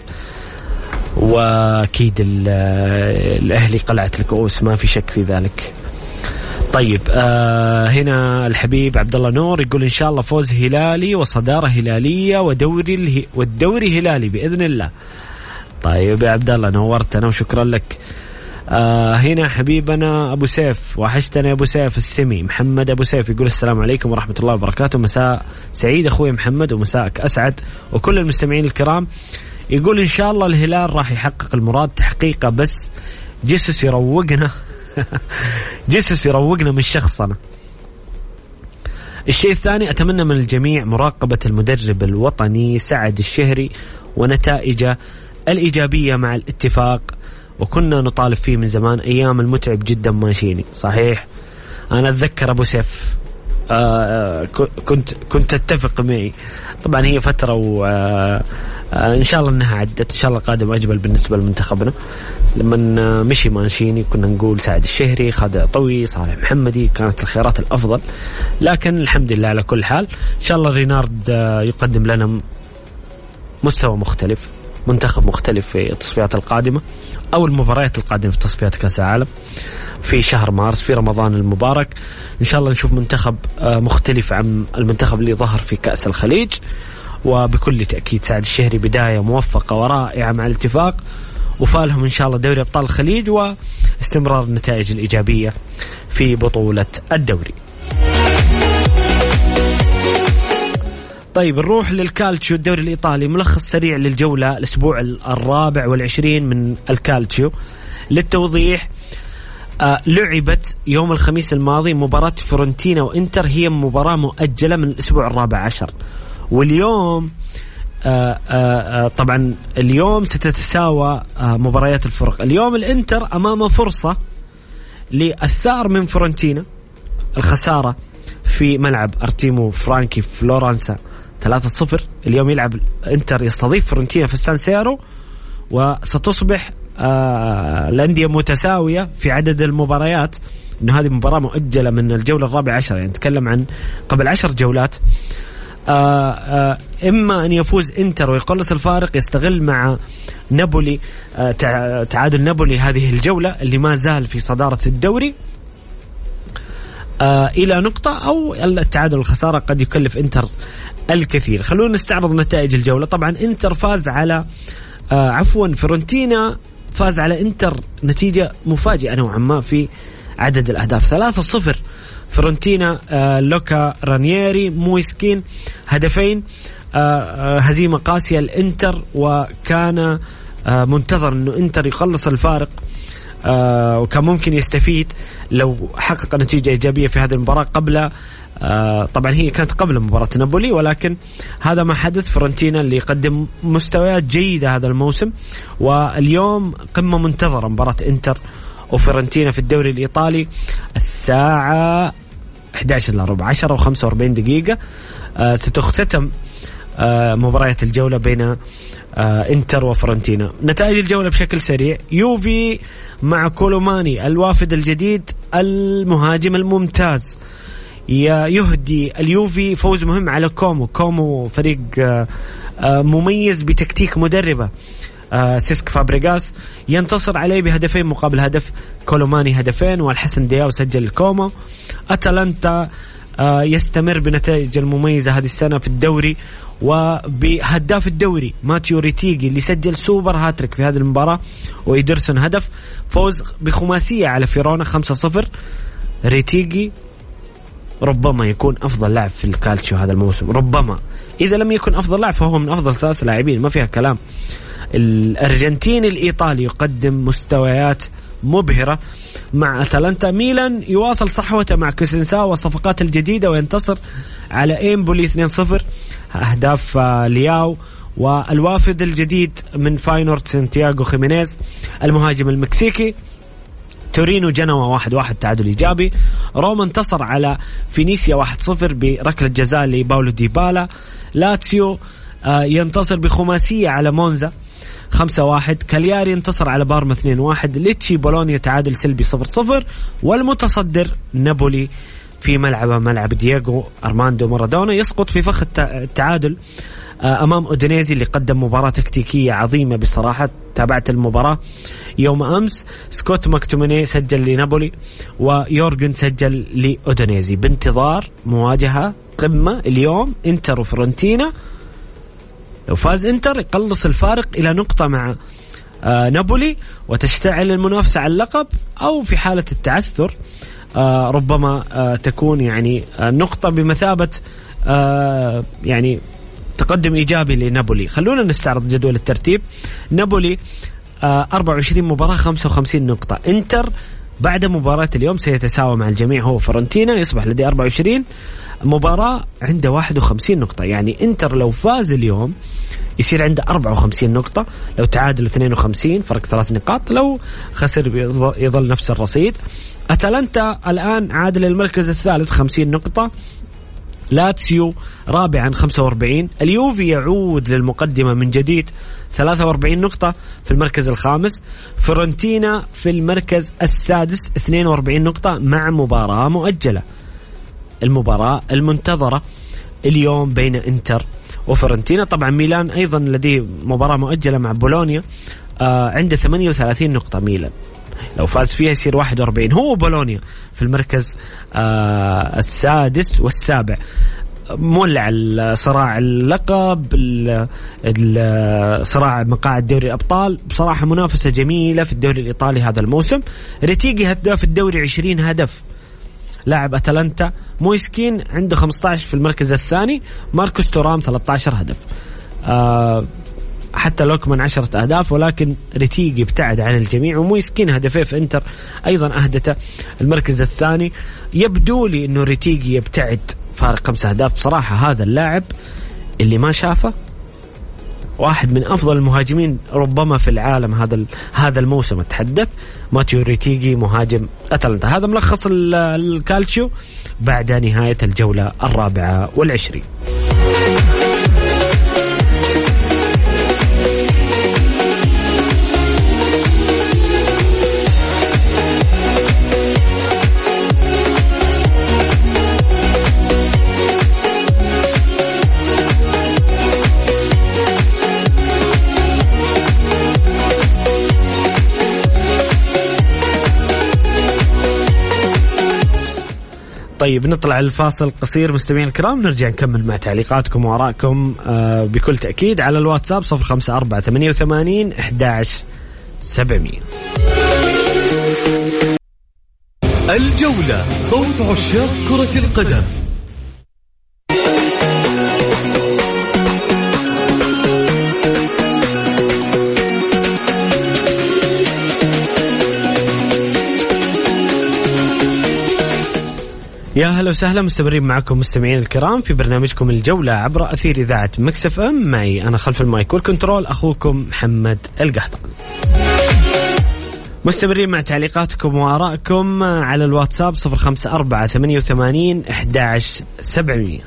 وأكيد الأهلي قلعة الكؤوس ما في شك في ذلك. طيب آه هنا الحبيب عبد الله نور يقول: إن شاء الله فوز هلالي وصدارة هلالية ودوري اله والدوري هلالي بإذن الله. طيب يا عبد الله نورتنا وشكرا لك. آه هنا حبيبنا أبو سيف، وحشتنا يا أبو سيف السمي. محمد أبو سيف يقول السلام عليكم ورحمة الله وبركاته، مساء سعيد أخوي محمد ومساءك أسعد وكل المستمعين الكرام. يقول إن شاء الله الهلال راح يحقق المراد تحقيقه، بس جيسوس يروقنا جيسوس يروقنا من شخصنا. الشيء الثاني، أتمنى من الجميع مراقبة المدرب الوطني سعد الشهري ونتائجه الإيجابية مع الاتفاق، وكنا نطالب فيه من زمان، أيام المتعب جدا ماشيني. صحيح، أنا أتذكر أبو سيف آه كنت كنت أتفق معي. طبعا هي فترة وإن آه شاء الله أنها عدت، إن شاء الله قادم أجمل بالنسبة لمنتخبنا. لما مشي مانشيني كنا نقول سعد الشهري، خالد عطوي، صالح محمدي، كانت الخيارات الأفضل، لكن الحمد لله على كل حال. إن شاء الله رينارد يقدم لنا مستوى مختلف، منتخب مختلف في التصفيات القادمة أو المباريات القادمة في تصفيات كأس العالم في شهر مارس في رمضان المبارك. إن شاء الله نشوف منتخب مختلف عن المنتخب اللي ظهر في كأس الخليج. وبكل تأكيد سعد الشهري بداية موفقة ورائعة مع الاتفاق، وفالهم إن شاء الله دوري أبطال الخليج واستمرار النتائج الإيجابية في بطولة الدوري. طيب نروح للكالتشيو، الدوري الإيطالي. ملخص سريع للجولة الأسبوع الرابع والعشرين من الكالتشيو. للتوضيح، آه لعبت يوم الخميس الماضي مباراة فورنتينا وإنتر، هي مباراة مؤجلة من الأسبوع الرابع عشر، واليوم آه آه طبعا اليوم ستتساوى آه مباريات الفرق. اليوم الإنتر أمامه فرصة للثار من فورنتينا، الخسارة في ملعب أرتيمو فرانكي فلورنسا ثلاثة صفر. اليوم يلعب إنتر يستضيف فورنتينا في السان سيرو، وستصبح آه الأندية متساوية في عدد المباريات، إنه هذه مباراة مؤجلة من الجولة الرابعة عشر، يعني نتكلم عن قبل عشر جولات. آه آه إما أن يفوز إنتر ويقلص الفارق، يستغل مع نابولي آه تعادل نابولي هذه الجولة اللي ما زال في صدارة الدوري آه إلى نقطة، أو التعادل والخسارة قد يكلف إنتر الكثير. خلونا نستعرض نتائج الجولة. طبعا إنتر فاز على آه عفوا فورنتينا فاز على إنتر نتيجة مفاجئة نوعا ما في عدد الأهداف، ثلاثة صفر. فورنتينا آه لوكا رانييري مويسكين هدفين، آه آه هزيمة قاسية الإنتر، وكان آه منتظر أنه إنتر يقلص الفارق، آه وكان ممكن يستفيد لو حقق نتيجة إيجابية في هذه المباراة قبل آه طبعا هي كانت قبل مباراة نابولي، ولكن هذا ما حدث. فرنتينا اللي يقدم مستويات جيدة هذا الموسم، واليوم قمة منتظرة مباراة إنتر وفرنتينا في الدوري الإيطالي الساعة إحدى عشر إلا ربع، عشرة وخمسة وأربعين دقيقة. آه ستختتم آه مباريات الجولة بين آه إنتر وفرنتينا. نتائج الجولة بشكل سريع: يوفي مع كولوماني الوافد الجديد المهاجم الممتاز، يهدي اليوفي فوز مهم على كومو. كومو فريق آه آه مميز بتكتيك مدربة آه سيسك فابريغاس، ينتصر عليه بهدفين مقابل هدف. كولوماني هدفين والحسن دياو سجل الكومو. أتلانتا آه يستمر بنتائج المميزة هذه السنة في الدوري، وبهداف الدوري ماتيو ريتيجي اللي سجل سوبر هاتريك في هذه المباراة، وإيدرسون هدف. فوز بخماسية على فيرونا خمسة صفر. ريتيجي ربما يكون أفضل لاعب في الكالتشيو هذا الموسم، ربما إذا لم يكن أفضل لاعب فهو من أفضل ثلاث لاعبين، ما فيها كلام. الأرجنتيني الإيطالي يقدم مستويات مبهرة مع أتلانتا. ميلان يواصل صحوته مع كوسنسا والصفقات الجديدة وينتصر على إيمبولي اثنين صفر، أهداف لياو. والوافد الجديد من فاينورد سانتياغو خيمينيز المهاجم المكسيكي. تورينو جنوا واحد واحد تعادل إيجابي. روما انتصر على فينيسيا واحد صفر بركلة جزاء لباولو ديبالا. لاتسيو ينتصر بخماسية على مونزا خمسة واحد. كالياري انتصر على بارما اثنين واحد. ليتشي بولونيا تعادل سلبي صفر صفر. والمتصدر نابولي في ملعبه ملعب دييغو أرماندو مارادونا يسقط في فخ التعادل أمام أودينيزي اللي قدم مباراة تكتيكية عظيمة بصراحة. تابعت المباراة يوم أمس. سكوت ماكتوميني سجل لنابولي ويورجن سجل لأودينيزي بانتظار مواجهة قمة اليوم إنتر وفرنتينا. لو فاز إنتر يقلص الفارق إلى نقطة مع آه نابولي وتشتعل المنافسة على اللقب، أو في حالة التعثر آه ربما آه تكون يعني آه نقطة بمثابة آه يعني تقدم إيجابي لنابولي. خلونا نستعرض جدول الترتيب. نابولي آه أربعة وعشرين مباراة خمسة وخمسين نقطة. انتر بعد مباراة اليوم سيتساوى مع الجميع، هو فرنتينا يصبح لديه أربعة وعشرين مباراة عنده واحد وخمسين نقطة. يعني انتر لو فاز اليوم يصير عنده أربعة وخمسين نقطة، لو تعادل اثنين وخمسين، فرق ثلاث نقاط، لو خسر يظل نفس الرصيد. أتلانتا الآن عادل المركز الثالث خمسين نقطة. لاتسيو رابعا خمسة وأربعين. اليوفي يعود للمقدمة من جديد ثلاثة وأربعين نقطة في المركز الخامس. فرنتينا في المركز السادس اثنين وأربعين نقطة مع مباراة مؤجلة. المباراة المنتظرة اليوم بين انتر وفرنتينا. طبعا ميلان أيضا لديه مباراة مؤجلة مع بولونيا، آه عنده ثمانية وثلاثين نقطة. ميلان لو فاز فيها يصير واحد وأربعين. هو بولونيا في المركز آه السادس والسابع، مولع صراع اللقب، صراع مقاعد دوري الأبطال. بصراحة منافسة جميلة في الدوري الإيطالي هذا الموسم. ريتيجي هداف الدوري عشرين هدف، لاعب أتلانتا. مويسكين عنده خمسة عشر في المركز الثاني. ماركوس تورام ثلاثة عشر هدف. آه حتى لوكمان عشرة أهداف، ولكن ريتيجي ابتعد عن الجميع. ومويسكين هدفين في انتر أيضا أهدته المركز الثاني. يبدو لي أنه ريتيجي يبتعد فارق خمسة أهداف. بصراحة هذا اللاعب اللي ما شافه واحد من أفضل المهاجمين ربما في العالم هذا هذا الموسم. أتحدث ماتيو ريتيجي مهاجم أتلانتا. هذا ملخص الكالتشيو بعد نهاية الجولة الرابعة والعشرين. طيب نطلع الفاصل قصير مستمعين الكرام، نرجع نكمل مع تعليقاتكم وآرائكم آه بكل تأكيد على الواتساب صفر خمسة أربعة ثمانية وثمانين أحد عشر سبعمية. الجولة صوت عشاق كرة القدم. يا هلا وسهلا، مستمرين معكم مستمعين الكرام في برنامجكم الجولة عبر أثير إذاعة ميكس اف ام. معي أنا خلف المايك والكنترول أخوكم محمد القحطان. مستمرين مع تعليقاتكم وآرائكم على الواتساب صفر خمسة أربعة ثمانية وثمانين أحد عشر سبعمية.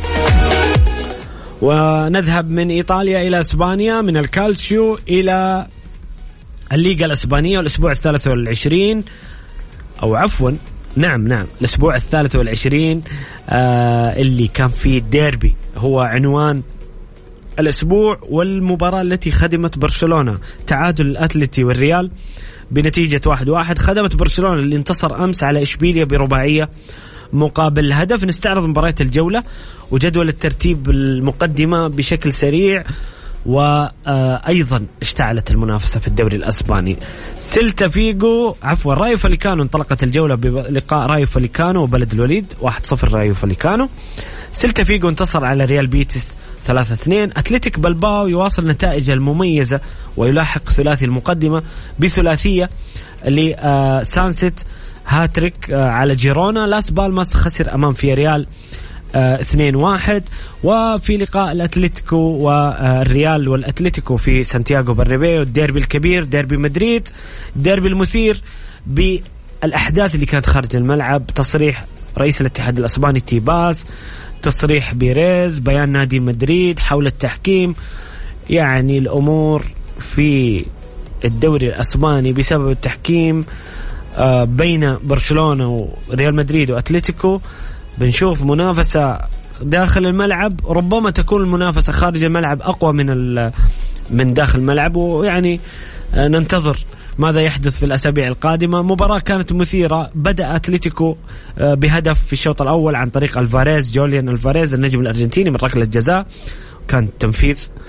ونذهب من إيطاليا إلى إسبانيا، من الكالتشيو إلى الليغا الإسبانية، والأسبوع الثالث والعشرين أو عفوا نعم نعم الأسبوع الثالث والعشرين آه اللي كان فيه ديربي هو عنوان الأسبوع، والمباراة التي خدمت برشلونة تعادل الأتلتي والريال بنتيجة واحد واحد. خدمت برشلونة اللي انتصر أمس على إشبيليا برباعية مقابل هدف. نستعرض مباريات الجولة وجدول الترتيب المقدمة بشكل سريع، وأيضا اشتعلت المنافسة في الدوري الأسباني. سيلتا فيغو عفوا رايو فاليكانو انطلقت الجولة بلقاء رايو فاليكانو وبلد الوليد واحد صفر رايو فاليكانو. سيلتا فيغو انتصر على ريال بيتس ثلاثة اثنين. أتلتيك بلباو يواصل نتائج المميزة ويلاحق ثلاثي المقدمة بثلاثية لسانسيت هاتريك على جيرونا. لاس بالماس خسر أمام فياريال اثنين واحد. وفي لقاء الأتلتيكو والريال والأتلتيكو في سانتياغو برنابيو، الديربي الكبير ديربي مدريد، ديربي المثير بالأحداث اللي كانت خارج الملعب. تصريح رئيس الاتحاد الأسباني تيباس، تصريح بيريز، بيان نادي مدريد حول التحكيم. يعني الأمور في الدوري الأسباني بسبب التحكيم بين برشلونة وريال مدريد وأتلتيكو. بنشوف منافسة داخل الملعب، ربما تكون المنافسة خارج الملعب أقوى من من داخل الملعب، ويعني ننتظر ماذا يحدث في الأسابيع القادمة. مباراة كانت مثيرة، بدأ أتلتيكو بهدف في الشوط الأول عن طريق الفاريز، جوليان الفاريز النجم الأرجنتيني من ركلة جزاء. كان تنفيذ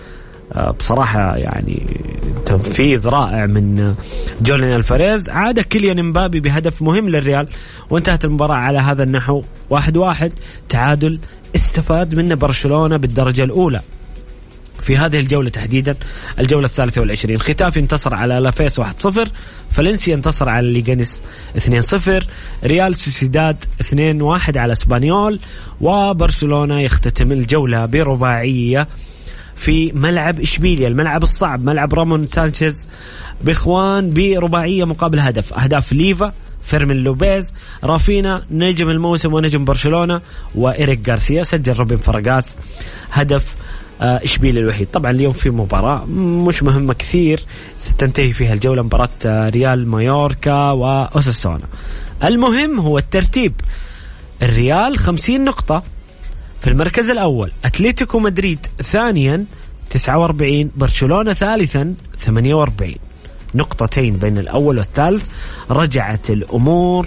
بصراحة يعني تنفيذ رائع من جوليان الفاريز. عاد كيليان امبابي بهدف مهم للريال وانتهت المباراة على هذا النحو واحد واحد، تعادل استفاد منه برشلونة بالدرجة الأولى في هذه الجولة تحديدا، الجولة الثالثة والعشرين. ختافي انتصر على لافيس واحد صفر، فالنسيا انتصر على ليغانيس اثنين صفر، ريال سوسيداد اثنين واحد على اسبانيول، وبرشلونة يختتم الجولة برباعية في ملعب إشبيليا، الملعب الصعب، ملعب رامون سانشيز بإخوان، برباعية مقابل هدف، أهداف ليفا، فيرمين لوبيز، رافينا نجم الموسم ونجم برشلونة، وإيريك غارسيا. سجل روبن فراغاس هدف إشبيليا الوحيد. طبعا اليوم في مباراة مش مهمة كثير ستنتهي فيها الجولة، مباراة ريال مايوركا وأوساسونا. المهم هو الترتيب، الريال خمسين نقطة في المركز الأول، أتلتيكو مدريد ثانيا تسعة وأربعين، برشلونة ثالثا ثمانية وأربعين، نقطتين بين الأول والثالث. رجعت الأمور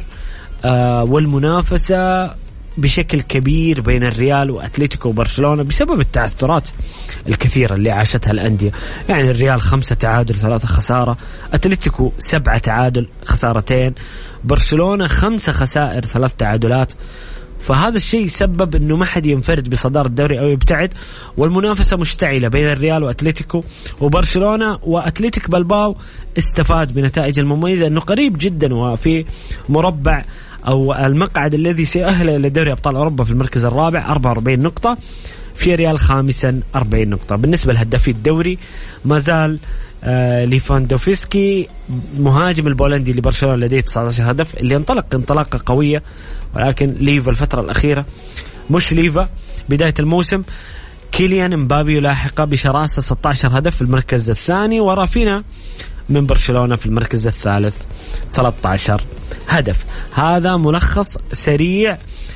آه والمنافسة بشكل كبير بين الريال وأتلتيكو وبرشلونة بسبب التعثرات الكثيرة اللي عاشتها الأندية. يعني الريال خمسة تعادل ثلاثة خسارة، أتلتيكو سبعة تعادل خسارتين، برشلونة خمسة خسائر ثلاث تعادلات. فهذا الشيء سبب أنه ما حد ينفرد بصدارة الدوري أو يبتعد، والمنافسة مشتعلة بين الريال وأتلتيكو وبرشلونة. وأتلتيك بلباو استفاد بنتائج المميزة أنه قريب جدا وفي مربع أو المقعد الذي سيأهل إلى دوري أبطال أوروبا في المركز الرابع أربعة وأربعين نقطة، في ريال خامسا أربعين نقطة. بالنسبة لهدافي الدوري ما زال آه ليفاندوفسكي مهاجم البولندي لبرشلونة لديه تسعة عشر هدف، اللي انطلق انطلاقة قوية، ولكن ليفا الفترة الأخيرة مش ليفا بداية الموسم. كيليان امبابي يلاحق بشراسة ستة عشر هدف في المركز الثاني، ورافينا من برشلونة في المركز الثالث ثلاثة عشر هدف. هذا ملخص سريع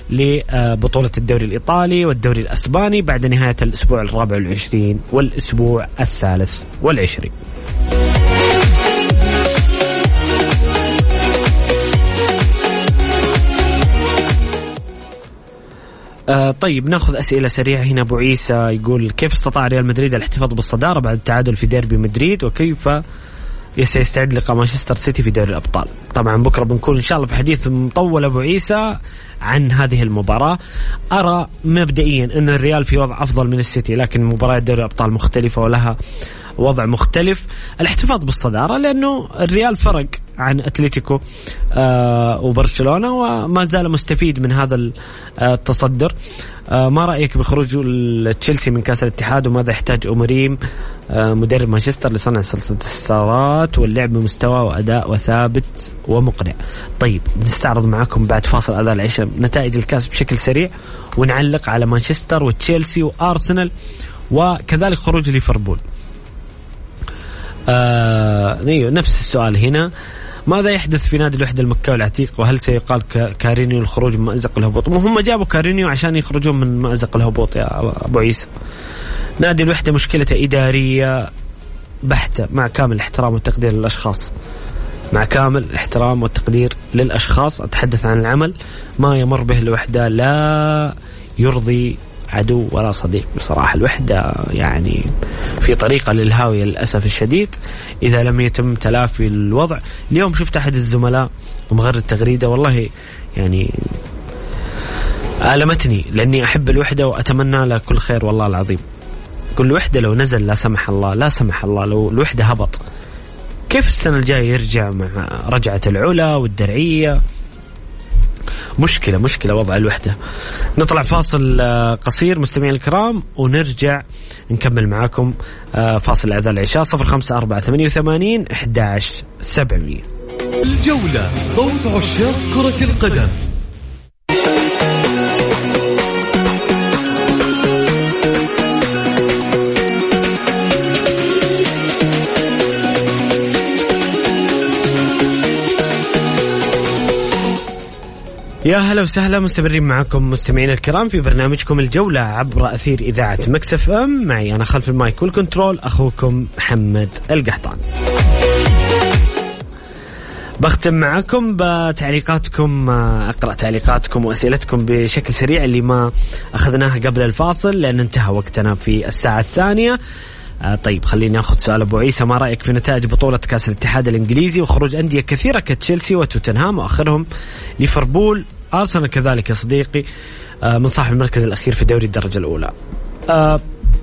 لبطولة الدوري الإيطالي والدوري الأسباني بعد نهاية الأسبوع الرابع والعشرين والأسبوع الثالث والعشرين. آه طيب ناخذ أسئلة سريعة هنا. أبو عيسى يقول كيف استطاع ريال مدريد الاحتفاظ بالصدارة بعد التعادل في ديربي مدريد، وكيف سيستعد لقاء مانشستر سيتي في دوري الأبطال؟ طبعا بكرة بنكون إن شاء الله في حديث مطول أبو عيسى عن هذه المباراة. أرى مبدئيا أن الريال في وضع أفضل من السيتي، لكن مباراة دوري الأبطال مختلفة ولها وضع مختلف. الاحتفاظ بالصدارة لأنه الريال فرق عن أتلتيكو آه وبرشلونة وما زال مستفيد من هذا التصدر. آه ما رأيك بخروج تشيلسي من كأس الاتحاد، وماذا يحتاج أمريم آه مدرب مانشستر لصنع سلسلة انتصارات واللعب بمستوى وأداء وثابت ومقنع؟ طيب بنستعرض معكم بعد فاصل أذان العشاء نتائج الكاس بشكل سريع، ونعلق على مانشستر وتشيلسي وأرسنال وكذلك خروج ليفربول. آه نفس السؤال هنا، ماذا يحدث في نادي الوحدة المكاوي العتيق، وهل سيقال كارينيو الخروج من مأزق الهبوط؟ هم جابوا كارينيو عشان يخرجون من مأزق الهبوط يا أبو عيسى. نادي الوحدة مشكلته إدارية بحتة، مع كامل الاحترام والتقدير للأشخاص، مع كامل الاحترام والتقدير للأشخاص أتحدث عن العمل. ما يمر به الوحدة لا يرضي عدو ولا صديق بصراحة. الوحدة يعني في طريقة للهاوية للأسف الشديد إذا لم يتم تلافي الوضع. اليوم شفت أحد الزملاء ومغرد التغريدة والله يعني ألمتني، لأني أحب الوحدة وأتمنى له كل خير والله العظيم. كل وحدة لو نزل لا سمح الله لا سمح الله لو الوحدة هبط، كيف السنة الجاية يرجع مع رجعة العلا والدرعية؟ مشكلة مشكلة وضع الوحدة. نطلع فاصل قصير مستمعين الكرام ونرجع نكمل معاكم فاصل أذان العشاء. صفر خمسة أربعة ثمانية وثمانين أحد عشر سبعمية. الجولة صوت عشاق كرة القدم. يا هلا وسهلا، مستمرين معكم مستمعين الكرام في برنامجكم الجولة عبر أثير إذاعة مكس اف ام. معي أنا خلف المايك والكنترول أخوكم محمد القحطان. بختم معكم بتعليقاتكم، أقرأ تعليقاتكم وأسئلتكم بشكل سريع اللي ما أخذناها قبل الفاصل لأن انتهى وقتنا في الساعة الثانية. آه طيب خليني أخذ سؤال أبو عيسى. ما رأيك في نتائج بطولة كأس الاتحاد الإنجليزي وخروج أندية كثيرة كتشيلسي وتوتنهام وآخرهم ليفربول، أرسنال كذلك يا صديقي آه من صاحب المركز الأخير في دوري الدرجة الأولى؟ آه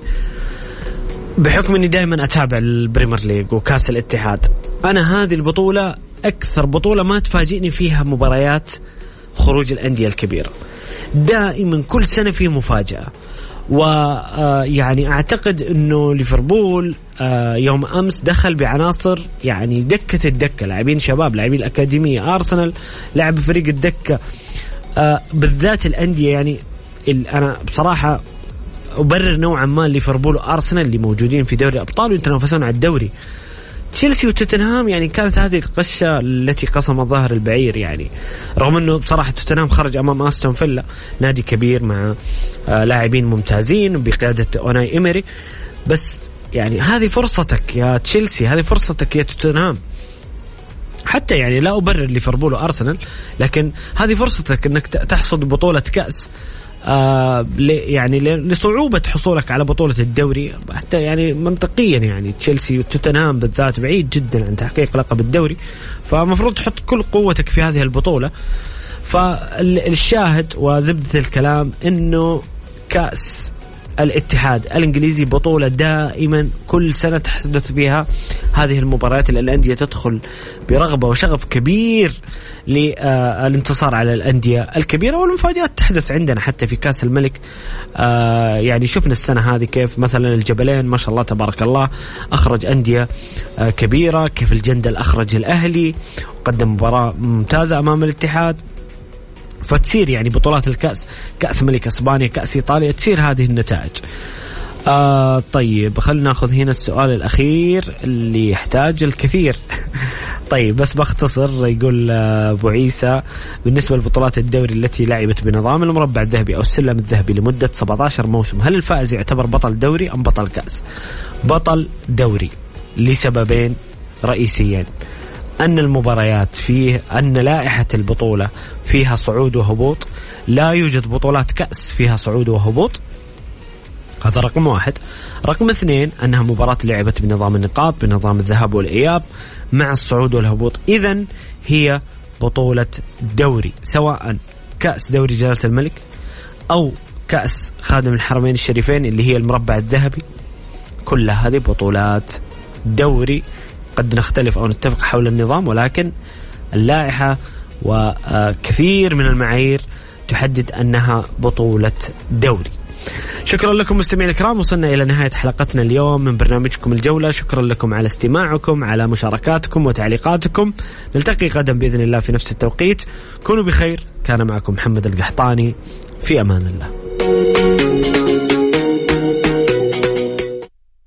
بحكم أني دائما أتابع البريمير ليج وكأس الاتحاد، أنا هذه البطولة أكثر بطولة ما تفاجئني فيها مباريات خروج الأندية الكبيرة. دائما كل سنة فيه مفاجأة، ويعني أعتقد أنه ليفربول يوم أمس دخل بعناصر يعني دكة الدكة، لاعبين شباب، لاعبين الأكاديمية. أرسنال لعب فريق الدكة، بالذات الأندية يعني أنا بصراحة أبرر نوعا ما ليفربول وأرسنال اللي موجودين في دوري الأبطال ويتنافسون على الدوري. تشيلسي وتوتنهام يعني كانت هذه القشة التي قسم ظهر البعير، يعني رغم أنه بصراحة توتنهام خرج أمام أستون فيلا، نادي كبير مع آه لاعبين ممتازين بقيادة أوناي إيمري، بس يعني هذه فرصتك يا تشيلسي، هذه فرصتك يا توتنهام. حتى يعني لا أبرر ليفربول وأرسنال، لكن هذه فرصتك أنك تحصد بطولة كأس آه يعني لصعوبة حصولك على بطولة الدوري. حتى يعني منطقيا يعني تشيلسي وتوتنهام بالذات بعيد جدا عن تحقيق لقب الدوري، فمفروض تحط كل قوتك في هذه البطولة. فالشاهد وزبدة الكلام انه كأس الاتحاد الانجليزي بطولة دائما كل سنة تحدث فيها هذه المباريات اللي الأندية تدخل برغبة وشغف كبير للانتصار على الأندية الكبيرة، والمفاجآت تحدث عندنا حتى في كأس الملك. يعني شفنا السنة هذه كيف مثلا الجبلين ما شاء الله تبارك الله أخرج أندية كبيرة، كيف الجندل أخرج الأهلي وقدم مباراة ممتازة أمام الاتحاد. فتصير يعني بطولات الكأس، كأس ملك إسبانيا، كأس إيطاليا، تصير هذه النتائج. آه طيب خلنا ناخذ هنا السؤال الأخير اللي يحتاج الكثير. طيب بس بختصر. يقول أبو عيسى بالنسبة لبطولات الدوري التي لعبت بنظام المربع الذهبي أو السلم الذهبي لمدة سبعة عشر موسم، هل الفائز يعتبر بطل دوري أم بطل كأس؟ بطل دوري لسببين رئيسيين: أن المباريات فيه، أن لائحة البطولة فيها صعود وهبوط، لا يوجد بطولات كأس فيها صعود وهبوط، هذا رقم واحد. رقم اثنين أنها مباراة لعبت بنظام النقاط، بنظام الذهاب والإياب مع الصعود والهبوط، إذن هي بطولة دوري، سواء كأس دوري جلالة الملك أو كأس خادم الحرمين الشريفين اللي هي المربع الذهبي، كل هذه بطولات دوري. قد نختلف أو نتفق حول النظام، ولكن اللائحة وكثير من المعايير تحدد أنها بطولة دوري. شكرا لكم مستمعين الكرام، وصلنا إلى نهاية حلقتنا اليوم من برنامجكم الجولة. شكرا لكم على استماعكم، على مشاركاتكم وتعليقاتكم. نلتقي غدا بإذن الله في نفس التوقيت. كونوا بخير. كان معكم محمد القحطاني، في أمان الله.